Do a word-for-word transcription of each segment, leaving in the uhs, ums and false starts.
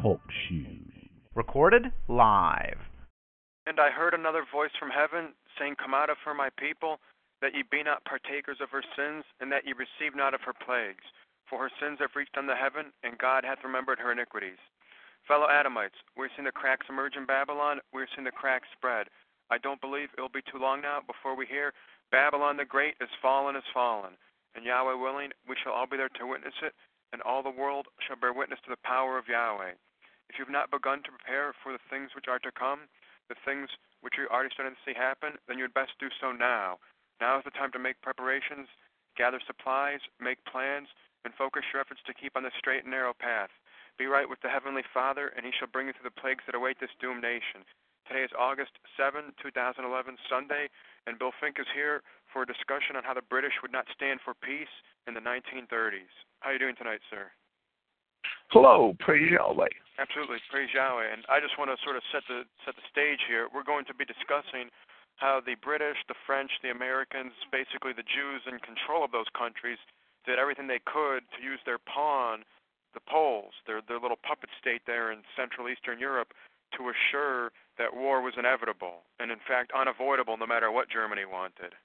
Talk Show. Recorded live. And I heard another voice from heaven, saying, Come out of her, my people, that ye be not partakers of her sins, and that ye receive not of her plagues. For her sins have reached unto heaven, and God hath remembered her iniquities. Fellow Adamites, we're seeing the cracks emerge in Babylon, we're seeing the cracks spread. I don't believe it'll be too long now before we hear, Babylon the Great is fallen, is fallen. And Yahweh willing, we shall all be there to witness it, and all the world shall bear witness to the power of Yahweh. If you've not begun to prepare for the things which are to come, the things which you're already starting to see happen, then you had best do so now. Now is the time to make preparations, gather supplies, make plans, and focus your efforts to keep on the straight and narrow path. Be right with the Heavenly Father, and He shall bring you through the plagues that await this doomed nation. Today is August seventh, twenty eleven, Sunday, and Bill Fink is here for a discussion on how the British would not stand for peace in the nineteen thirties. How are you doing tonight, sir? Hello, praise Yahweh. Absolutely, praise Yahweh. And I just want to sort of set the set the stage here. We're going to be discussing how the British, the French, the Americans, basically the Jews in control of those countries, did everything they could to use their pawn, the Poles, their their little puppet state there in Central Eastern Europe, to assure that war was inevitable and, in fact, unavoidable no matter what Germany wanted.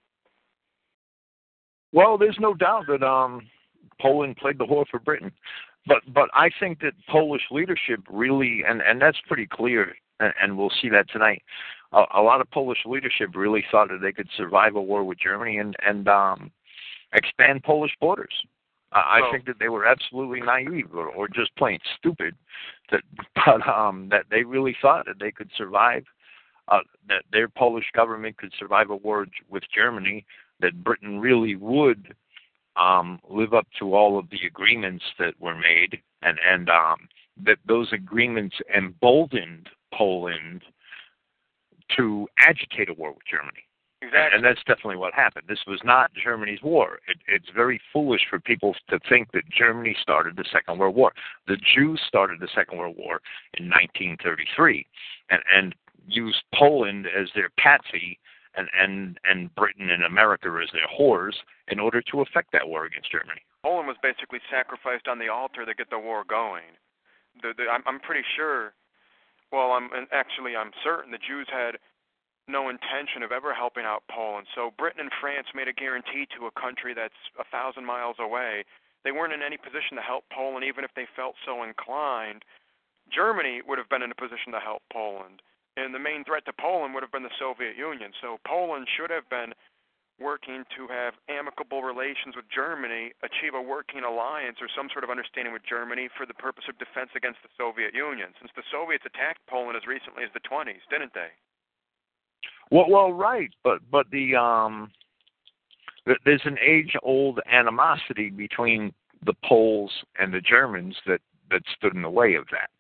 Well, there's no doubt that um, Poland played the whore for Britain. But but I think that Polish leadership really, and, and that's pretty clear, and, and we'll see that tonight, a, a lot of Polish leadership really thought that they could survive a war with Germany and, and um, expand Polish borders. Uh, I oh. think that they were absolutely naive or, or just plain stupid, that, but um, that they really thought that they could survive, uh, that their Polish government could survive a war with Germany, that Britain really would um, live up to all of the agreements that were made, and, and um, that those agreements emboldened Poland to agitate a war with Germany. Exactly. And, and that's definitely what happened. This was not Germany's war. It, it's very foolish for people to think that Germany started the Second World War. The Jews started the Second World War in nineteen thirty-three and, and used Poland as their patsy and, and, and Britain and America as their whores in order to effect that war against Germany. Poland was basically sacrificed on the altar to get the war going. The, the, I'm, I'm pretty sure, well, I'm and actually I'm certain the Jews had no intention of ever helping out Poland. So Britain and France made a guarantee to a country that's a thousand miles away. They weren't in any position to help Poland, even if they felt so inclined. Germany would have been in a position to help Poland, and the main threat to Poland would have been the Soviet Union. So Poland should have been working to have amicable relations with Germany, achieve a working alliance or some sort of understanding with Germany for the purpose of defense against the Soviet Union, since the Soviets attacked Poland as recently as the twenties, didn't they? Well, well, right, but but the um, there's an age-old animosity between the Poles and the Germans that, that stood in the way of that.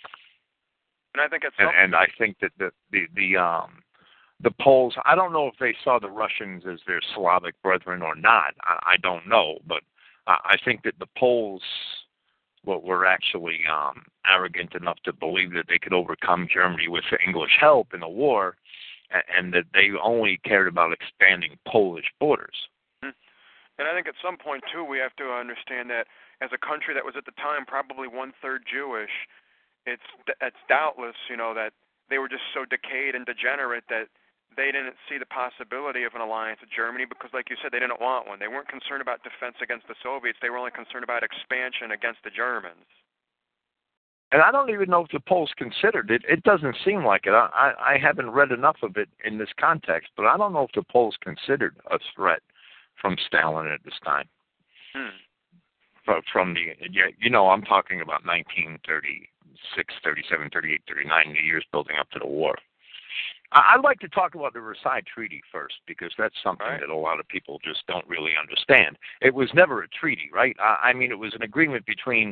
And I think it's and, and I think that the the the um the Poles, I don't know if they saw the Russians as their Slavic brethren or not. I, I don't know, but I think that the Poles well, were actually um, arrogant enough to believe that they could overcome Germany with English help in a war, and that they only cared about expanding Polish borders. And I think at some point, too, we have to understand that as a country that was at the time probably one-third Jewish, it's it's doubtless, you know, that they were just so decayed and degenerate that they didn't see the possibility of an alliance with Germany because, like you said, they didn't want one. They weren't concerned about defense against the Soviets. They were only concerned about expansion against the Germans. And I don't even know if the Poles considered it. It doesn't seem like it. I, I haven't read enough of it in this context, but I don't know if the Poles considered a threat from Stalin at this time. Hmm. From, from the, you know, I'm talking about nineteen thirty-six, thirty-seven, thirty-eight, thirty-nine, the years building up to the war. I'd like to talk about the Versailles Treaty first, because that's something right. that a lot of people just don't really understand. It was never a treaty, right? I mean, it was an agreement between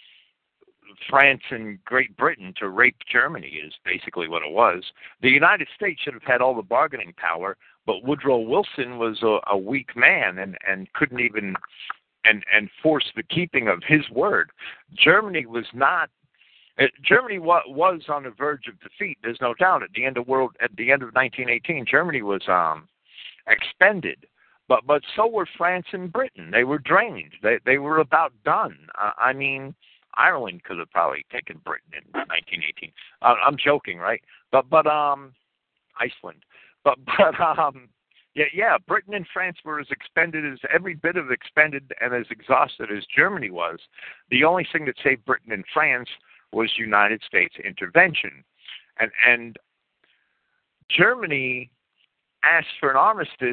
France and Great Britain to rape Germany is basically what it was. The United States should have had all the bargaining power, but Woodrow Wilson was a, a weak man and, and couldn't even and, and force the keeping of his word. Germany was not Germany wa- was on the verge of defeat. There's no doubt. At the end of world, at the end of nineteen eighteen, Germany was um, expended, but but so were France and Britain. They were drained. They they were about done. Uh, I mean, Ireland could have probably taken Britain in nineteen eighteen. Uh, I'm joking, right? But but um, Iceland. But but um, yeah yeah. Britain and France were as expended as every bit of expended and as exhausted as Germany was. The only thing that saved Britain and France was United States intervention, and and Germany asked for an armistice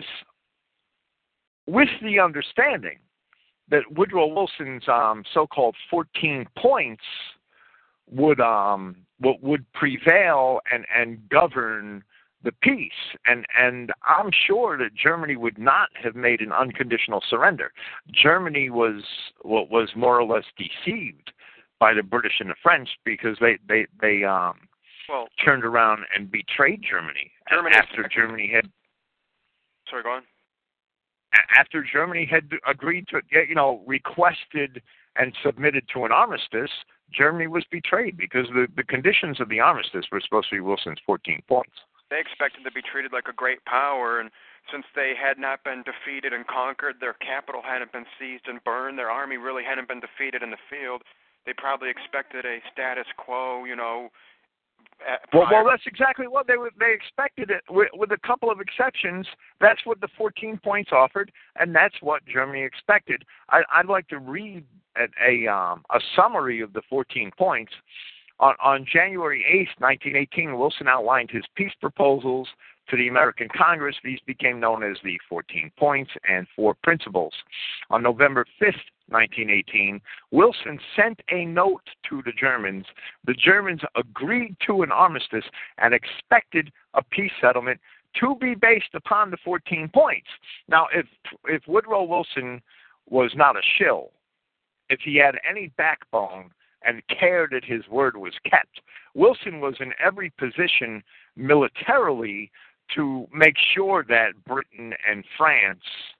with the understanding that Woodrow Wilson's um, so-called fourteen points would um, would prevail and, and govern the peace. And and I'm sure that Germany would not have made an unconditional surrender. Germany was what was more or less deceived by the British and the French because they they they um, well, turned around and betrayed Germany, Germany after Germany had. Sorry, go on. After Germany had agreed to, you know, requested and submitted to an armistice, Germany was betrayed because the, the conditions of the armistice were supposed to be Wilson's fourteen points. They expected to be treated like a great power, and since they had not been defeated and conquered, their capital hadn't been seized and burned, their army really hadn't been defeated in the field, they probably expected a status quo, you know. Well, well, that's exactly what they they expected it. With, with a couple of exceptions, that's what the fourteen points offered, and that's what Germany expected. I, I'd like to read a a, um, a summary of the fourteen points. On, on January eighth, nineteen eighteen, Wilson outlined his peace proposals to the American Congress. These became known as the fourteen points and four principles. On November fifth, nineteen eighteen, Wilson sent a note to the Germans. The Germans agreed to an armistice and expected a peace settlement to be based upon the fourteen points. Now, if if Woodrow Wilson was not a shill, if he had any backbone and cared that his word was kept, Wilson was in every position militarily to make sure that Britain and France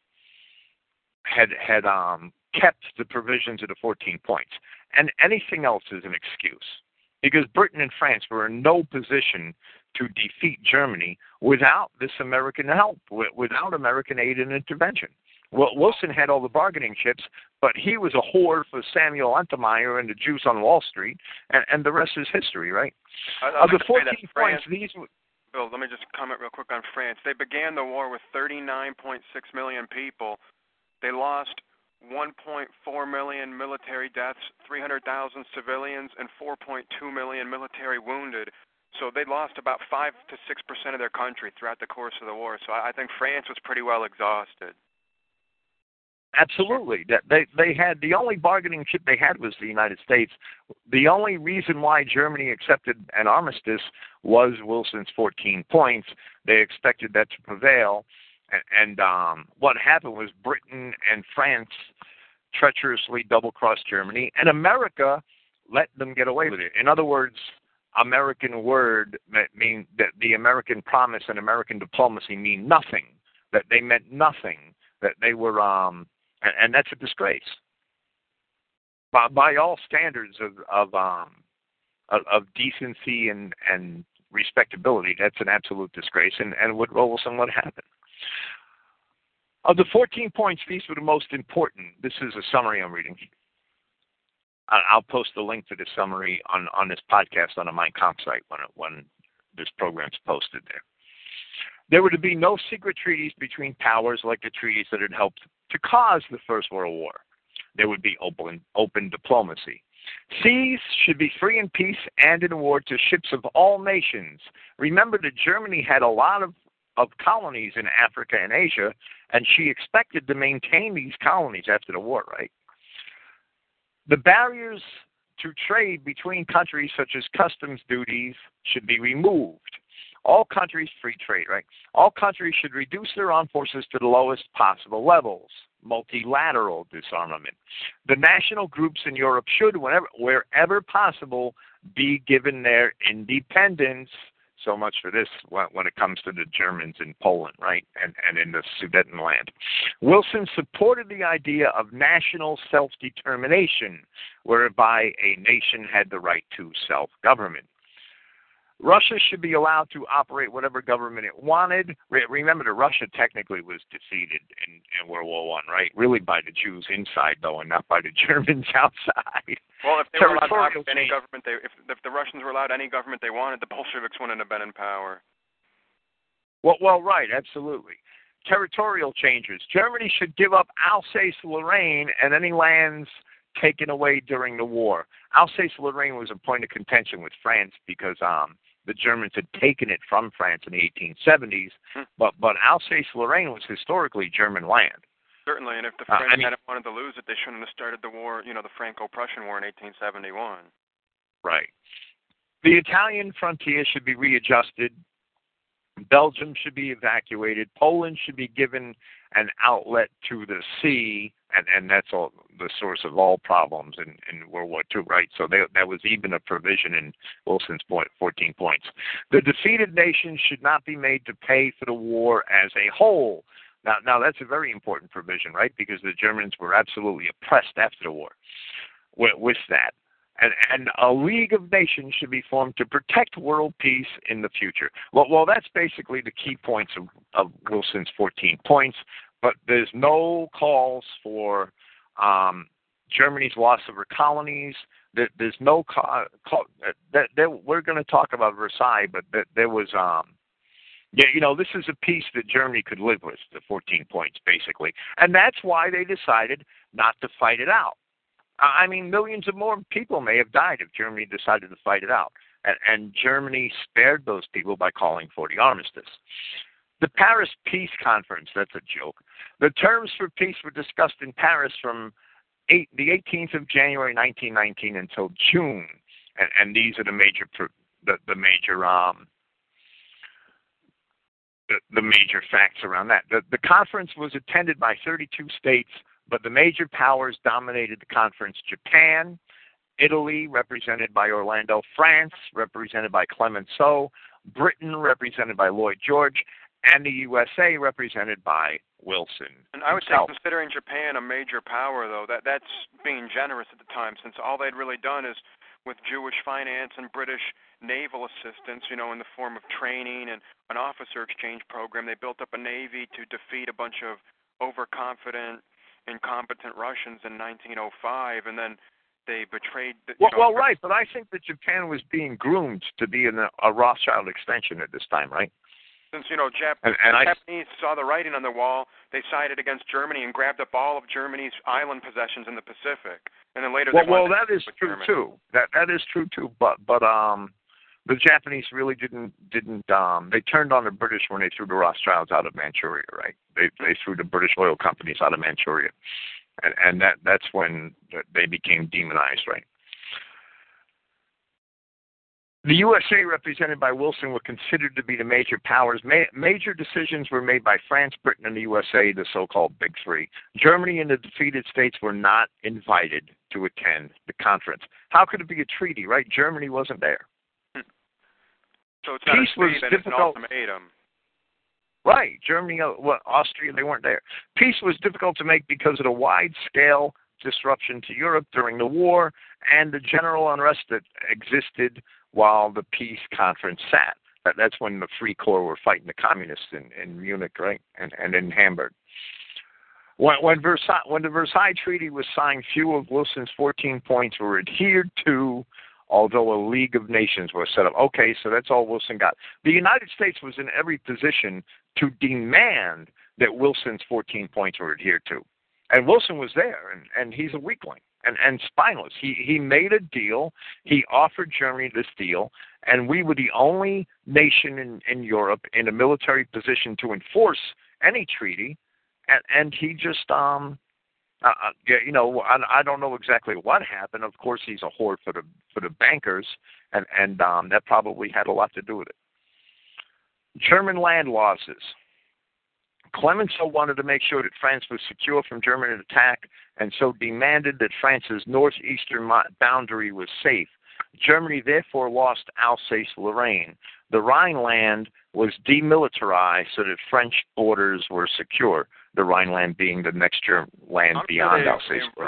had had um, kept the provisions of the fourteen points. And anything else is an excuse, because Britain and France were in no position to defeat Germany without this American help, without American aid and intervention. Well, Wilson had all the bargaining chips, but he was a whore for Samuel Untermeyer and the Jews on Wall Street, and, and the rest is history, right? Of the fourteen points, these... Bill, let me just comment real quick on France. They began the war with thirty-nine point six million people. They lost one point four million military deaths, three hundred thousand civilians, and four point two million military wounded. So they lost about five to six percent of their country throughout the course of the war. So I think France was pretty well exhausted. Absolutely. That they they had the only bargaining chip they had was the United States. The only reason why Germany accepted an armistice was Wilson's fourteen points. They expected that to prevail, and, and um, what happened was Britain and France treacherously double-crossed Germany, and America let them get away with it. In other words, American word mean that the American promise and American diplomacy mean nothing. That they meant nothing. That they were um. And, and that's a disgrace. By, by all standards of of, um, of of decency and, and respectability, that's an absolute disgrace. And, and Woodrow Wilson, what happened? Of the fourteen points, these were the most important. This is a summary I'm reading. I'll post the link to the summary on, on this podcast on the Mein Kampf site when, it, when this program's posted there. There were to be no secret treaties between powers like the treaties that had helped to cause the First World War. There would be open, open diplomacy. Seas should be free in peace and in war to ships of all nations. Remember that Germany had a lot of, of colonies in Africa and Asia, and she expected to maintain these colonies after the war, right? The barriers to trade between countries, such as customs duties, should be removed. All countries, free trade, right? All countries should reduce their armed forces to the lowest possible levels. Multilateral disarmament. The national groups in Europe should, whenever, wherever possible, be given their independence. So much for this when it comes to the Germans in Poland, right, and, and in the Sudetenland. Wilson supported the idea of national self-determination, whereby a nation had the right to self-government. Russia should be allowed to operate whatever government it wanted. Re- remember that Russia technically was defeated in, in World War One, right? Really by the Jews inside, though, and not by the Germans outside. Well, if they were allowed to Territorial operate any change- government, they, if, if the Russians were allowed any government they wanted, the Bolsheviks wouldn't have been in power. Well, well, right, absolutely. Territorial changes. Germany should give up Alsace-Lorraine and any lands taken away during the war. Alsace-Lorraine was a point of contention with France because um, the Germans had taken it from France in the eighteen seventies, hmm. but, but Alsace-Lorraine was historically German land. Certainly, and if the Uh, French I mean- hadn't wanted to lose it, they shouldn't have started the war, you know, the Franco-Prussian War in eighteen seventy-one. Right. The Italian frontier should be readjusted. Belgium should be evacuated. Poland should be given an outlet to the sea, and, and that's all the source of all problems in, in World War Two, right? So they, that was even a provision in Wilson's point, fourteen points. The defeated nations should not be made to pay for the war as a whole. Now, now that's a very important provision, right? Because the Germans were absolutely oppressed after the war with, with that. And, and a League of Nations should be formed to protect world peace in the future. Well, well that's basically the key points of, of Wilson's fourteen points, but there's no calls for um, Germany's loss of her colonies. There, there's no call. call that, that, we're going to talk about Versailles, but that, there was, um, yeah, you know, this is a peace that Germany could live with, the fourteen points, basically. And that's why they decided not to fight it out. I mean, millions of more people may have died if Germany decided to fight it out. And, and Germany spared those people by calling for the armistice. The Paris Peace Conference, that's a joke. The terms for peace were discussed in Paris from eight, the eighteenth of January nineteen nineteen until June. And, and these are the major, the, the major, um, the, the major facts around that. The, the conference was attended by thirty-two states, but the major powers dominated the conference: Japan, Italy, represented by Orlando, France, represented by Clemenceau, Britain, represented by Lloyd George, and the U S A, represented by Wilson. And I would himself. say, considering Japan a major power, though, that that's being generous at the time, since all they'd really done is, with Jewish finance and British naval assistance, you know, in the form of training and an officer exchange program, they built up a navy to defeat a bunch of overconfident, incompetent Russians in nineteen oh five, and then they betrayed the, well, know, well, right, but I think that Japan was being groomed to be an, a Rothschild extension at this time, right? Since, you know, Jap- and, and the I, Japanese saw the writing on the wall, they sided against Germany and grabbed up all of Germany's island possessions in the Pacific. And then later well, they well, wanted that is to true Germany. too. That that is true too. But but um, the Japanese really didn't didn't um they turned on the British when they threw the Rothschilds out of Manchuria, right? They they threw the British oil companies out of Manchuria. And, and that that's when they became demonized, right? The U S A, represented by Wilson, were considered to be the major powers. Ma- major decisions were made by France, Britain, and the U S A, the so-called Big Three. Germany and the defeated states were not invited to attend the conference. How could it be a treaty, right? Germany wasn't there. So it's not Peace a treaty, was then difficult. it's an ultimatum. Right. Germany, uh, well, Austria, they weren't there. Peace was difficult to make because of the wide-scale disruption to Europe during the war and the general unrest that existed while the peace conference sat. That, that's when the Free Corps were fighting the communists in, in Munich, right, and, and in Hamburg. When, when, Versailles, when the Versailles Treaty was signed, few of Wilson's fourteen points were adhered to, although a League of Nations was set up. Okay, so that's all Wilson got. The United States was in every position to demand that Wilson's fourteen points were adhered to. And Wilson was there, and, and he's a weakling and, and spineless. He he made a deal. He offered Germany this deal, and we were the only nation in, in Europe in a military position to enforce any treaty, and, and he just, um, uh, you know, I, I don't know exactly what happened. Of course, he's a whore for the for the bankers, and, and um, that probably had a lot to do with it. German land losses. Clemenceau wanted to make sure that France was secure from German attack, and so demanded that France's northeastern boundary was safe. Germany therefore lost Alsace-Lorraine. The Rhineland was demilitarized so that French borders were secure, the Rhineland being the next German land I'm beyond sure they, Alsace-Lorraine. They really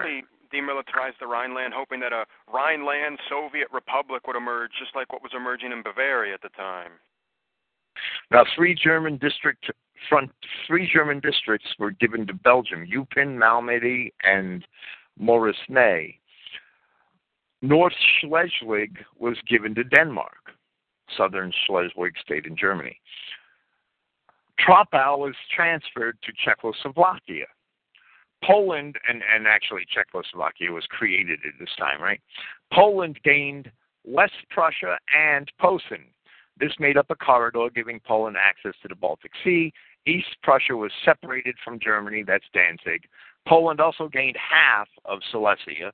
demilitarized the Rhineland, hoping that a Rhineland Soviet Republic would emerge, just like what was emerging in Bavaria at the time. Now, three German district front, three German districts were given to Belgium: Eupen, Malmedy, and Moresnet. North Schleswig was given to Denmark. Southern Schleswig stayed in Germany. Troppau was transferred to Czechoslovakia. Poland, and, and actually Czechoslovakia was created at this time, right? Poland gained West Prussia and Posen. This made up a corridor giving Poland access to the Baltic Sea. East Prussia was separated from Germany, that's Danzig. Poland also gained half of Silesia.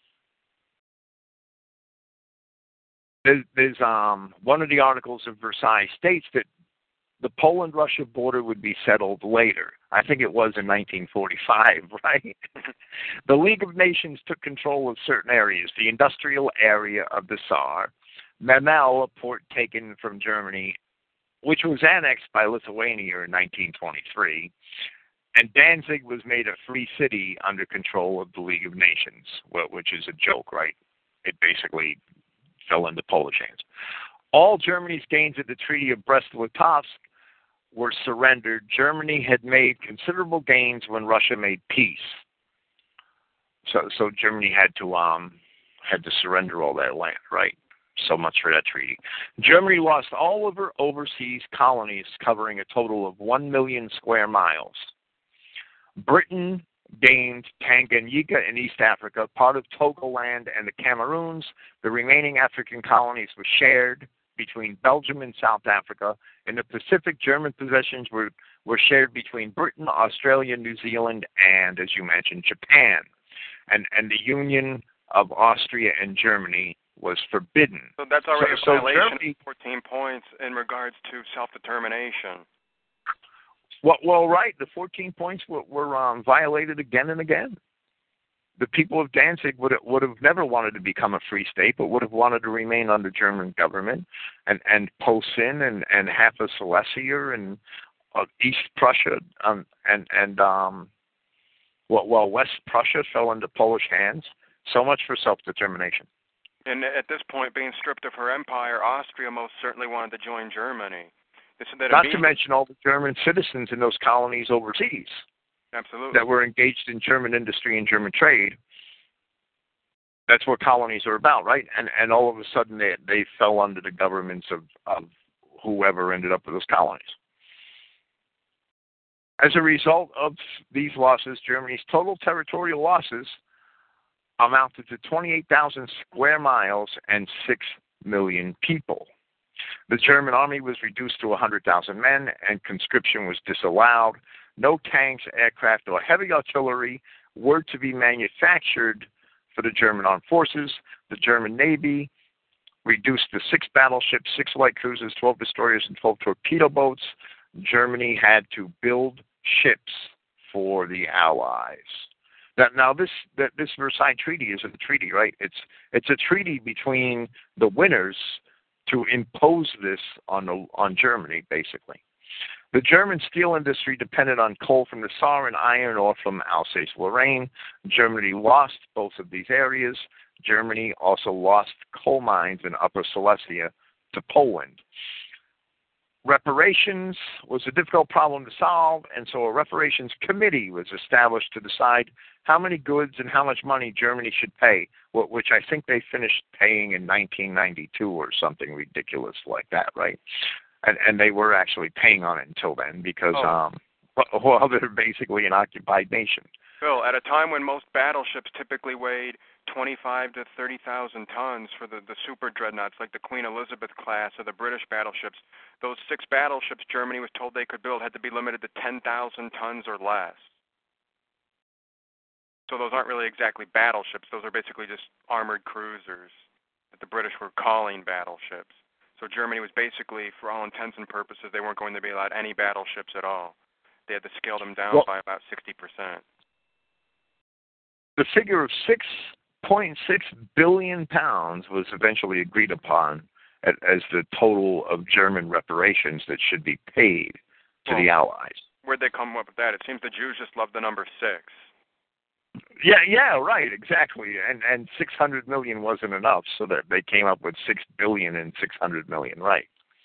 There's, there's um, one of the articles of Versailles states that the Poland-Russia border would be settled later. I think it was in nineteen forty-five, right? The League of Nations took control of certain areas, the industrial area of the Saar, Memel, a port taken from Germany, which was annexed by Lithuania in nineteen twenty-three, and Danzig was made a free city under control of the League of Nations, which is a joke, right? It basically fell into Polish hands. All Germany's gains at the Treaty of Brest-Litovsk were surrendered. Germany had made considerable gains when Russia made peace. So, so Germany had to um had to surrender all that land, right? So much for that treaty. Germany lost all of her overseas colonies, covering a total of one million square miles. Britain gained Tanganyika in East Africa, part of Togoland and the Cameroons. The remaining African colonies were shared between Belgium and South Africa. In the Pacific, German possessions were, were shared between Britain, Australia, New Zealand, and, as you mentioned, Japan. And, and the union of Austria and Germany was forbidden. So that's already so, a violation so Germany, of fourteen points in regards to self-determination. Well, well, right. The fourteen points were, were um, violated again and again. The people of Danzig would have, would have never wanted to become a free state, but would have wanted to remain under German government. And and Posen and, and half of Silesia and uh, East Prussia um, and and um, well, well, West Prussia fell into Polish hands. So much for self-determination. And at this point, being stripped of her empire, Austria most certainly wanted to join Germany. That Not to mention all the German citizens in those colonies overseas. Absolutely. That were engaged in German industry and German trade. That's what colonies are about, right? And and all of a sudden they they fell under the governments of, of whoever ended up with those colonies. As a result of these losses, Germany's total territorial losses amounted to twenty-eight thousand square miles and six million people. The German army was reduced to one hundred thousand men, and conscription was disallowed. No tanks, aircraft, or heavy artillery were to be manufactured for the German armed forces. The German Navy reduced to six battleships, six light cruisers, twelve destroyers, and twelve torpedo boats. Germany had to build ships for the Allies. Now, now this that this Versailles Treaty is a treaty, right? It's it's a treaty between the winners to impose this on the, on Germany, basically. The German steel industry depended on coal from the Saar and iron ore from Alsace-Lorraine. Germany lost both of these areas. Germany also lost coal mines in Upper Silesia to Poland. Reparations was a difficult problem to solve, and so a reparations committee was established to decide how many goods and how much money Germany should pay, which I think they finished paying in nineteen ninety-two or something ridiculous like that, right? And and they were actually paying on it until then because, oh. um, well, they're basically an occupied nation. Phil, at a time when most battleships typically weighed twenty-five to thirty thousand tons for the, the super dreadnoughts like the Queen Elizabeth class or the British battleships, those six battleships Germany was told they could build had to be limited to ten thousand tons or less. So those aren't really exactly battleships. Those are basically just armored cruisers that the British were calling battleships. So Germany was basically, for all intents and purposes, they weren't going to be allowed any battleships at all. They had to scale them down well, by about sixty percent. The figure of six point six billion pounds was eventually agreed upon as, as the total of German reparations that should be paid to well, the Allies. Where'd they come up with that? It seems the Jews just love the number six. Yeah, yeah, right, exactly. And and six hundred million wasn't enough, so that they came up with six billion and six hundred million, right?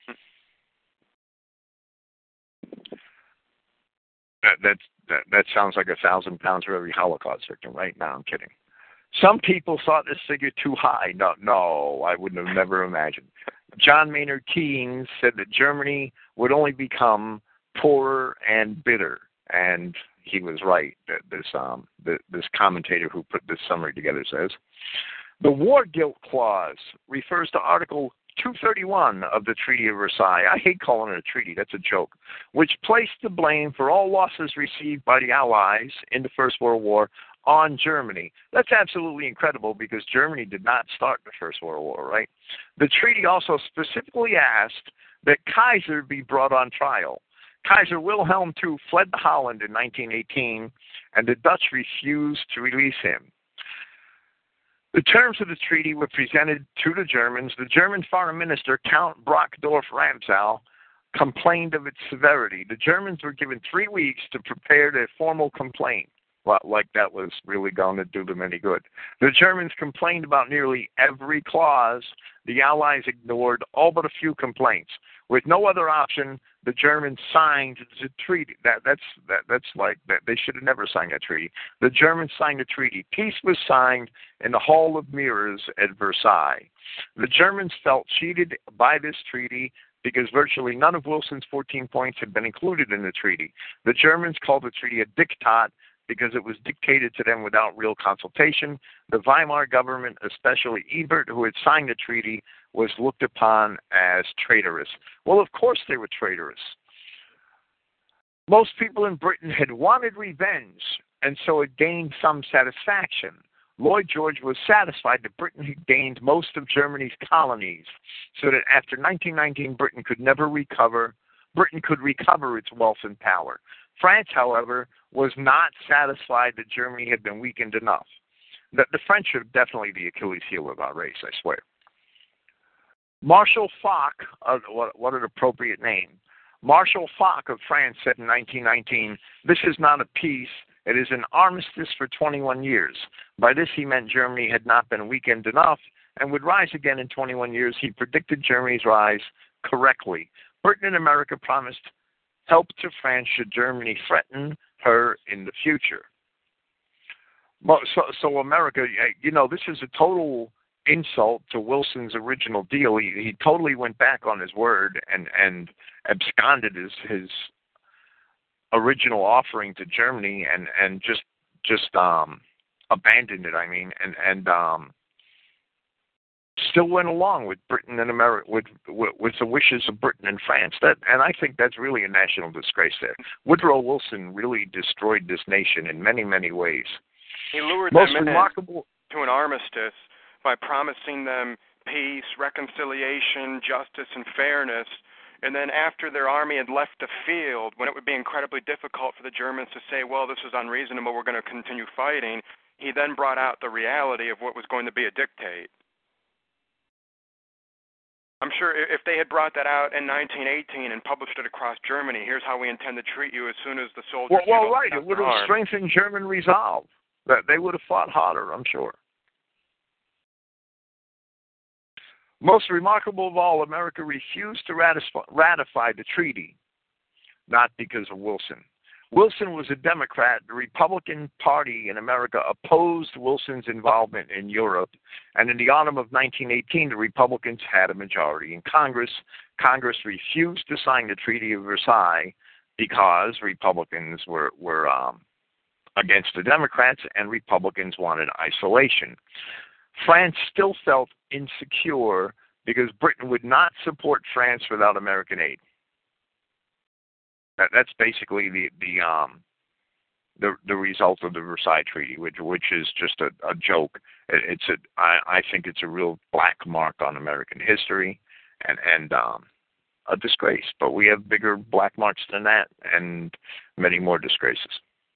That that's, that that sounds like a thousand pounds for every Holocaust victim, right? No, I'm kidding. Some people thought this figure too high. No, no, I wouldn't have never imagined. John Maynard Keynes said that Germany would only become poorer and bitter, and he was right. That this um the, this commentator who put this summary together says the war guilt clause refers to Article two thirty-one of the Treaty of Versailles. I hate calling it a treaty. That's a joke. Which placed the blame for all losses received by the Allies in the First World War on Germany. That's absolutely incredible because Germany did not start the First World War, right? The treaty also specifically asked that Kaiser be brought on trial. Kaiser Wilhelm the Second fled to Holland in nineteen eighteen, and the Dutch refused to release him. The terms of the treaty were presented to the Germans. The German foreign minister, Count Brockdorff Ramsau, complained of its severity. The Germans were given three weeks to prepare their formal complaint. Well, like that was really going to do them any good. The Germans complained about nearly every clause. The Allies ignored all but a few complaints. With no other option, the Germans signed the treaty. That, that's that, that's like that. They should have never signed that treaty. The Germans signed the treaty. Peace was signed in the Hall of Mirrors at Versailles. The Germans felt cheated by this treaty because virtually none of Wilson's fourteen points had been included in the treaty. The Germans called the treaty a diktat because it was dictated to them without real consultation. The Weimar government, especially Ebert, who had signed the treaty, was looked upon as traitorous. Well, of course they were traitorous. Most people in Britain had wanted revenge, and so it gained some satisfaction. Lloyd George was satisfied that Britain had gained most of Germany's colonies, so that after nineteen nineteen, Britain could never recover. Britain could recover its wealth and power. France, however, was not satisfied that Germany had been weakened enough. The, the French are definitely the Achilles heel of our race, I swear. Marshal Foch, uh, what, what an appropriate name. Marshal Foch of France said in nineteen nineteen, "This is not a peace, it is an armistice for twenty-one years. By this he meant Germany had not been weakened enough and would rise again in twenty-one years. He predicted Germany's rise correctly. Britain and America promised help to France should Germany threaten her in the future." So, so America, you know, this is a total insult to Wilson's original deal. He, he totally went back on his word and, and absconded his, his original offering to Germany and, and just just um, abandoned it, I mean, and, and um, still went along with Britain and America, with, with with the wishes of Britain and France. That, and I think that's really a national disgrace there. Woodrow Wilson really destroyed this nation in many, many ways. He lured Most them remarkable, in to an armistice by promising them peace, reconciliation, justice, and fairness. And then after their army had left the field, when it would be incredibly difficult for the Germans to say, well, this is unreasonable, we're going to continue fighting, he then brought out the reality of what was going to be a dictate. I'm sure if they had brought that out in nineteen eighteen and published it across Germany, here's how we intend to treat you as soon as the soldiers... Well, well right, it would have strengthened German resolve. That they would have fought harder, I'm sure. Most remarkable of all, America refused to ratify the treaty, not because of Wilson. Wilson was a Democrat. The Republican Party in America opposed Wilson's involvement in Europe, and in the autumn of nineteen eighteen, the Republicans had a majority in Congress. Congress refused to sign the Treaty of Versailles because Republicans were, were um, against the Democrats, and Republicans wanted isolation. France still felt insecure because Britain would not support France without American aid. That, that's basically the the um the the result of the Versailles Treaty, which which is just a, a joke. It, it's a I, I think it's a real black mark on American history, and and um, a disgrace. But we have bigger black marks than that, and many more disgraces.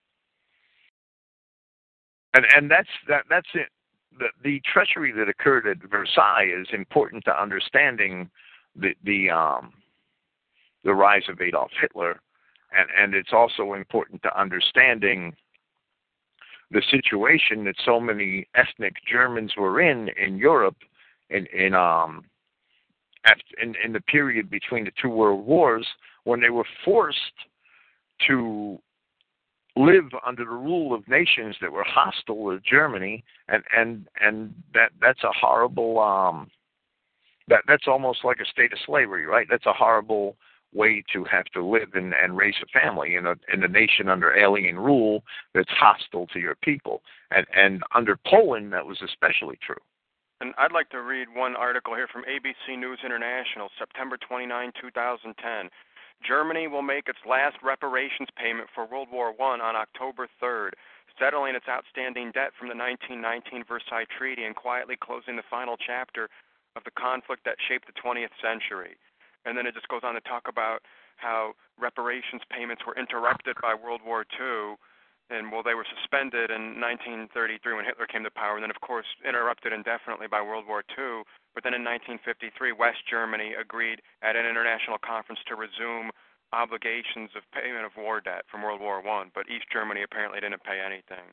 And and that's that that's it. The, the treachery that occurred at Versailles is important to understanding the the um, the rise of Adolf Hitler, and, and it's also important to understanding the situation that so many ethnic Germans were in in Europe in, in um after, in, in the period between the two world wars, when they were forced to live under the rule of nations that were hostile to Germany, and and and that that's a horrible um that that's almost like a state of slavery, right? That's a horrible way to have to live and, and raise a family in a in a nation under alien rule that's hostile to your people. And and under Poland, that was especially true. And I'd like to read one article here from A B C News International, September twenty-ninth, two thousand ten. Germany will make its last reparations payment for World War One on October third, settling its outstanding debt from the nineteen nineteen Versailles Treaty and quietly closing the final chapter of the conflict that shaped the twentieth century. And then it just goes on to talk about how reparations payments were interrupted by World War Two, and well, they were suspended in nineteen thirty-three when Hitler came to power, and then of course interrupted indefinitely by World War Two. But then in nineteen fifty-three, West Germany agreed at an international conference to resume obligations of payment of war debt from World War One, but East Germany apparently didn't pay anything.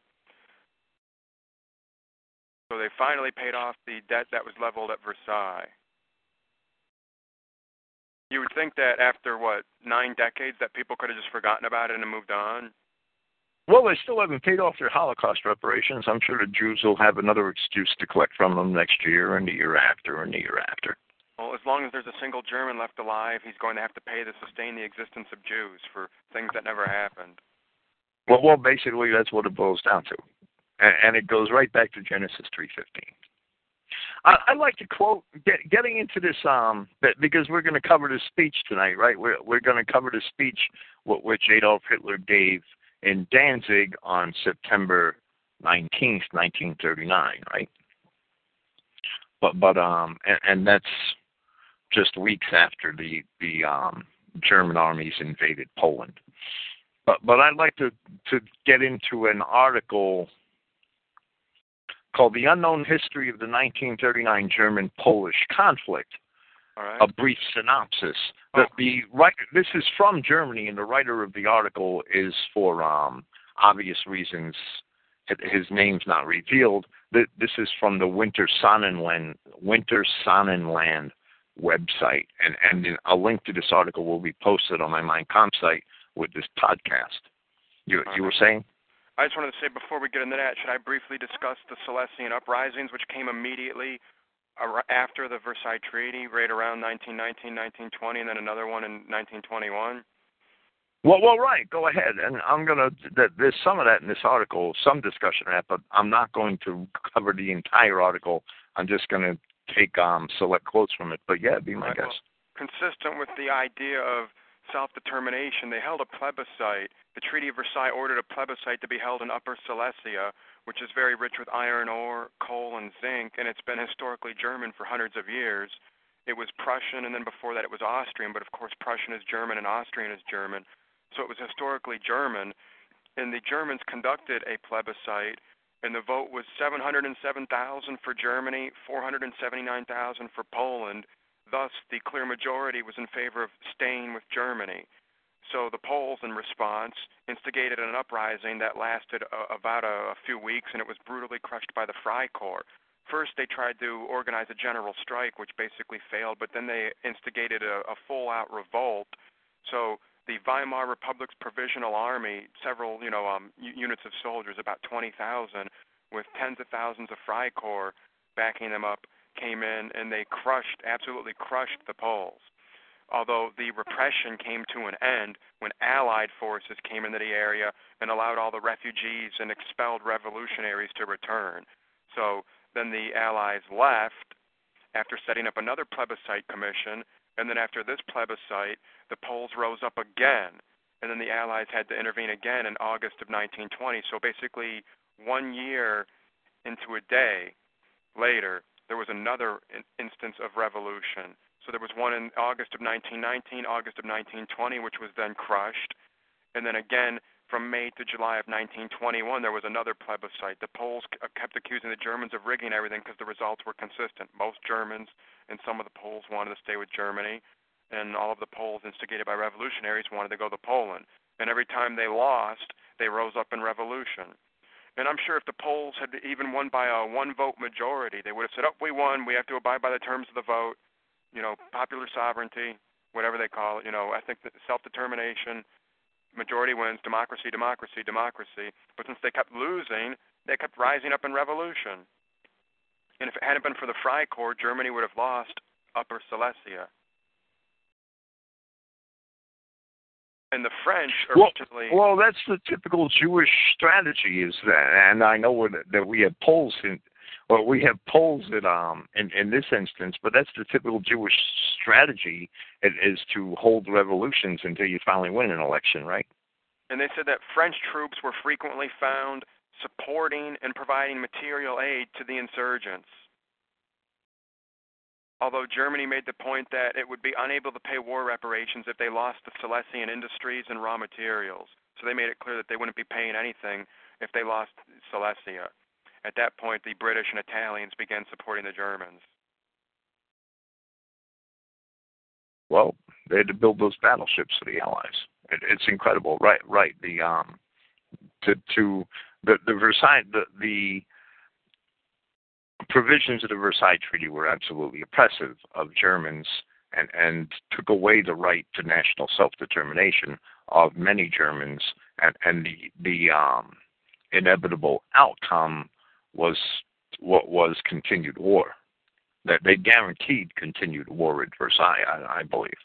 So they finally paid off the debt that was leveled at Versailles. You would think that after, what, nine decades, that people could have just forgotten about it and moved on? Well, they still haven't paid off their Holocaust reparations. I'm sure the Jews will have another excuse to collect from them next year and the year after and the year after. Well, as long as there's a single German left alive, he's going to have to pay to sustain the existence of Jews for things that never happened. Well, well, basically, that's what it boils down to. And, and it goes right back to Genesis three fifteen. I, I'd like to quote, get, getting into this, um, because we're going to cover this speech tonight, right? We're, we're going to cover the speech which Adolf Hitler gave in Danzig on September nineteenth, nineteen thirty-nine, right? But, but, um, and, and that's just weeks after the, the, um, German armies invaded Poland. But, but I'd like to, to get into an article called The Unknown History of the nineteen thirty-nine German-Polish Conflict, All right. a brief synopsis. Oh. The, the right, this is from Germany, and the writer of the article is, for um, obvious reasons, his name's not revealed. This is from the Winter Sonnenland, Winter Sonnenland website, and, and a link to this article will be posted on my Mein Kampf site with this podcast. You, you were saying? I just wanted to say, before we get into that, should I briefly discuss the Silesian uprisings, which came immediately after the Versailles Treaty, right around nineteen nineteen, nineteen twenty, and then another one in nineteen twenty-one? Well, well, right. Go ahead, and I'm gonna. There's some of that in this article, some discussion of that, but I'm not going to cover the entire article. I'm just going to take um, select quotes from it. But yeah, be my Right, guest. Well, consistent with the idea of self-determination, they held a plebiscite. The Treaty of Versailles ordered a plebiscite to be held in Upper Silesia, which is very rich with iron ore, coal, and zinc, and it's been historically German for hundreds of years. It was Prussian, and then before that it was Austrian, but of course Prussian is German and Austrian is German. So it was historically German, and the Germans conducted a plebiscite, and the vote was seven hundred seven thousand for Germany, four hundred seventy-nine thousand for Poland. Thus, the clear majority was in favor of staying with Germany. So the Poles, in response, instigated an uprising that lasted uh, about a, a few weeks, and it was brutally crushed by the Freikorps. First, they tried to organize a general strike, which basically failed, but then they instigated a, a full-out revolt. So the Weimar Republic's Provisional Army, several, you know, um, units of soldiers, about twenty thousand, with tens of thousands of Freikorps backing them up, came in, and they crushed, absolutely crushed the Poles. Although the repression came to an end when Allied forces came into the area and allowed all the refugees and expelled revolutionaries to return. So then the Allies left after setting up another plebiscite commission, and then after this plebiscite, the Poles rose up again, and then the Allies had to intervene again in August of nineteen twenty. So basically one year into a day later, there was another in- instance of revolution. So there was one in August of nineteen nineteen, August of nineteen twenty, which was then crushed. And then again, from May to July of nineteen twenty-one, there was another plebiscite. The Poles kept accusing the Germans of rigging everything because the results were consistent. Most Germans and some of the Poles wanted to stay with Germany, and all of the Poles, instigated by revolutionaries, wanted to go to Poland. And every time they lost, they rose up in revolution. And I'm sure if the Poles had even won by a one-vote majority, they would have said, oh, we won, we have to abide by the terms of the vote, you know, popular sovereignty, whatever they call it. You know, I think that self-determination, majority wins, democracy, democracy, democracy. But since they kept losing, they kept rising up in revolution. And if it hadn't been for the Freikorps, Germany would have lost Upper Silesia. And the French originally... Well, well, that's the typical Jewish strategy, is that, and I know that we have Poles in, well, we have Poles that, um, in, in this instance, but that's the typical Jewish strategy, is to hold revolutions until you finally win an election, right? And they said that French troops were frequently found supporting and providing material aid to the insurgents. Although Germany made the point that it would be unable to pay war reparations if they lost the Silesian industries and raw materials. So they made it clear that they wouldn't be paying anything if they lost Silesia. At that point, the British and Italians began supporting the Germans. Well, they had to build those battleships for the Allies. It, it's incredible, right? Right. The um, to to the the Versailles the the. provisions of the Versailles Treaty were absolutely oppressive of Germans and, and took away the right to national self-determination of many Germans, and, and the the um, inevitable outcome was what was continued war. That they guaranteed continued war at Versailles, I, I believe.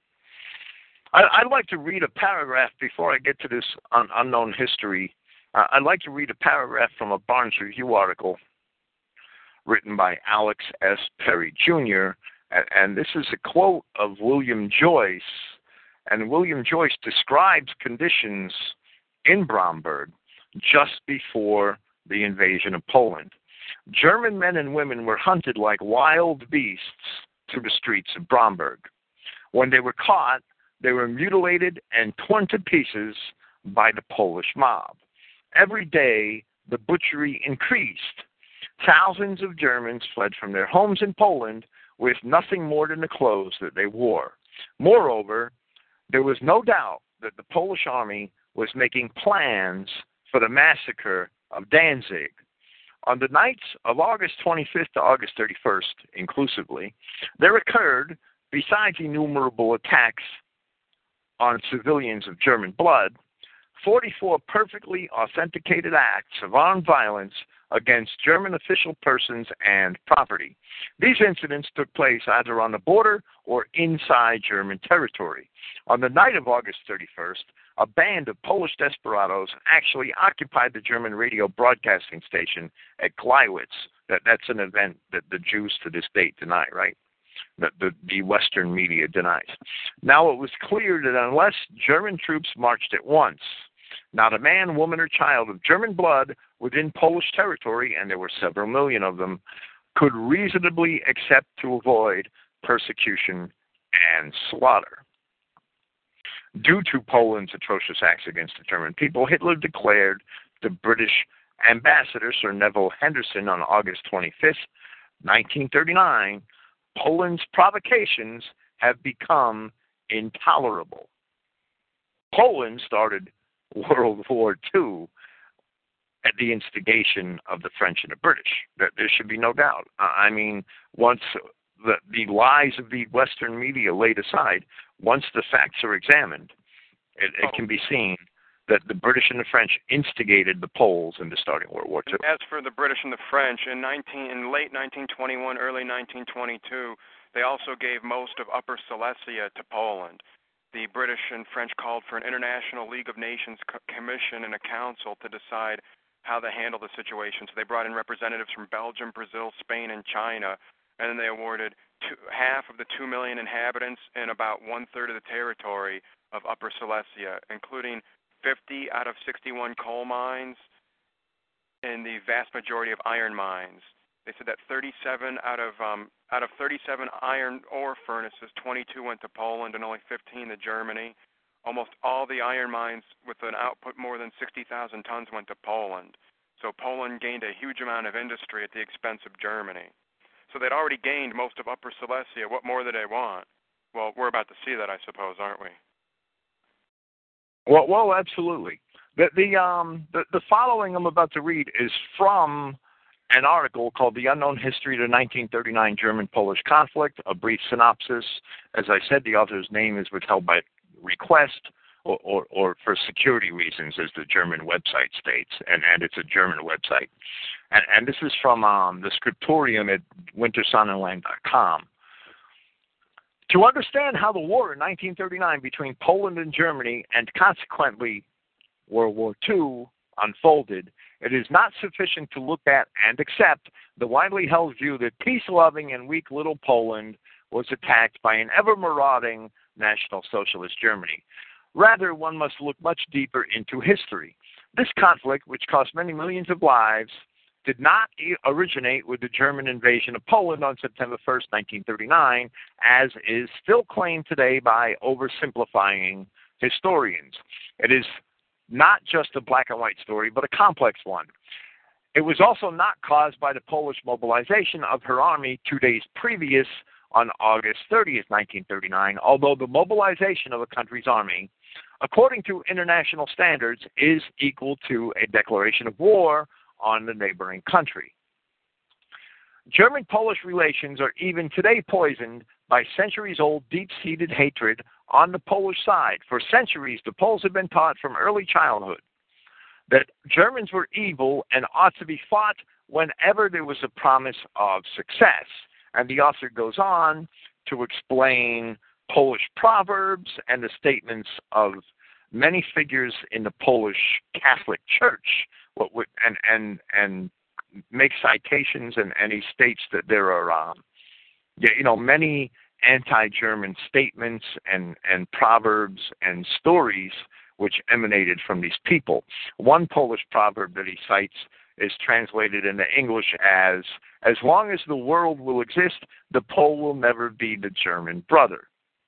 I, I'd like to read a paragraph before I get to this un, unknown history. Uh, I'd like to read a paragraph from a Barnes Review article written by Alex S. Perry Junior, and, and this is a quote of William Joyce, and William Joyce describes conditions in Bromberg just before the invasion of Poland. German men and women were hunted like wild beasts through the streets of Bromberg. When they were caught, they were mutilated and torn to pieces by the Polish mob. Every day, the butchery increased. Thousands of Germans fled from their homes in Poland with nothing more than the clothes that they wore. Moreover, there was no doubt that the Polish army was making plans for the massacre of Danzig. On the nights of August twenty-fifth to August thirty-first, inclusively, there occurred, besides innumerable attacks on civilians of German blood, forty-four perfectly authenticated acts of armed violence against German official persons and property. These incidents took place either on the border or inside German territory. On the night of August thirty-first, a band of Polish desperados actually occupied the German radio broadcasting station at Gleiwitz. That, that's an event that the Jews to this date deny, right? That the, the Western media denies. Now, it was clear that unless German troops marched at once, not a man, woman, or child of German blood within Polish territory, and there were several million of them, could reasonably accept to avoid persecution and slaughter. Due to Poland's atrocious acts against the German people, Hitler declared the British ambassador, Sir Neville Henderson, on August twenty-fifth, nineteen thirty-nine, Poland's provocations have become intolerable. Poland started World War Two at the instigation of the French and the British. There, there should be no doubt. I mean, once the, the lies of the Western media laid aside, once the facts are examined, it, it can be seen that the British and the French instigated the Poles into starting World War Two. As for the British and the French, in, nineteen, in late nineteen twenty-one, early nineteen twenty-two, they also gave most of Upper Silesia to Poland. The British and French called for an International League of Nations co- commission and a council to decide how to handle the situation. So they brought in representatives from Belgium, Brazil, Spain, and China, and then they awarded two, half of the two million inhabitants and about one-third of the territory of Upper Silesia, including fifty out of sixty-one coal mines and the vast majority of iron mines. They said that thirty-seven out of um, out of thirty-seven iron ore furnaces, twenty-two went to Poland and only fifteen to Germany. Almost all the iron mines with an output more than sixty thousand tons went to Poland. So Poland gained a huge amount of industry at the expense of Germany. So they'd already gained most of Upper Silesia. What more did they want? Well, we're about to see that, I suppose, aren't we? Well, well, absolutely. The the um the, the following I'm about to read is from an article called "The Unknown History of the nineteen thirty-nine German-Polish Conflict." A brief synopsis. As I said, the author's name is withheld by request or, or, or for security reasons, as the German website states, and, and it's a German website. And, and this is from um, the scriptorium at wintersonnenland dot com. To understand how the war in nineteen thirty-nine between Poland and Germany, and consequently World War Two, unfolded, it is not sufficient to look at and accept the widely held view that peace-loving and weak little Poland was attacked by an ever-marauding National Socialist Germany. Rather, one must look much deeper into history. This conflict, which cost many millions of lives, did not originate with the German invasion of Poland on September first, nineteen thirty-nine, as is still claimed today by oversimplifying historians. It is not just a black and white story, but a complex one. It was also not caused by the Polish mobilization of her army two days previous on August thirtieth, nineteen thirty-nine, although the mobilization of a country's army, according to international standards, is equal to a declaration of war on the neighboring country. German-Polish relations are even today poisoned by centuries-old deep-seated hatred on the Polish side. For centuries, the Poles have been taught from early childhood that Germans were evil and ought to be fought whenever there was a promise of success. And the author goes on to explain Polish proverbs and the statements of many figures in the Polish Catholic Church, what would, and and and make citations, and, and he states that there are, um, you know, many anti-German statements and, and proverbs and stories which emanated from these people. One Polish proverb that he cites is translated into English as, "As long as the world will exist, the Pole will never be the German brother."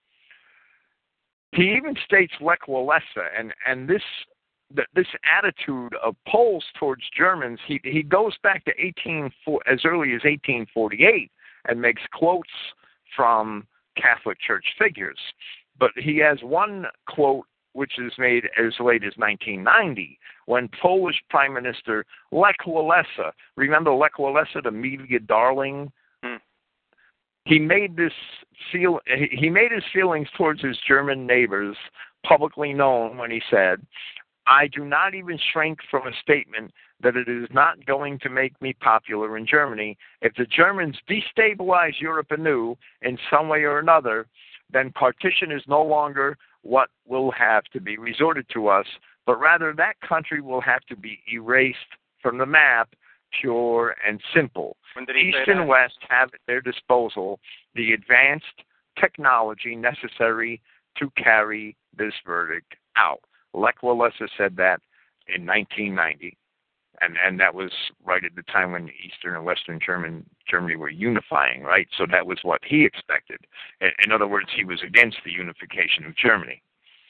He even states Lech Walesa, and, and this this attitude of Poles towards Germans, he, he goes back to eighteen as early as eighteen forty-eight and makes quotes from Catholic Church figures. But he has one quote which is made as late as nineteen ninety, when Polish Prime Minister Lech Walesa, remember Lech Walesa, the media darling? Hmm. He made this feel he made his feelings towards his German neighbors publicly known when he said, "I do not even shrink from a statement that it is not going to make me popular in Germany. If the Germans destabilize Europe anew in some way or another, then partition is no longer what will have to be resorted to us, but rather that country will have to be erased from the map, pure and simple. East and West have at their disposal the advanced technology necessary to carry this verdict out." Lech Walesa said that in nineteen ninety, and, and that was right at the time when Eastern and Western German, Germany were unifying, right? So that was what he expected. In, in other words, he was against the unification of Germany.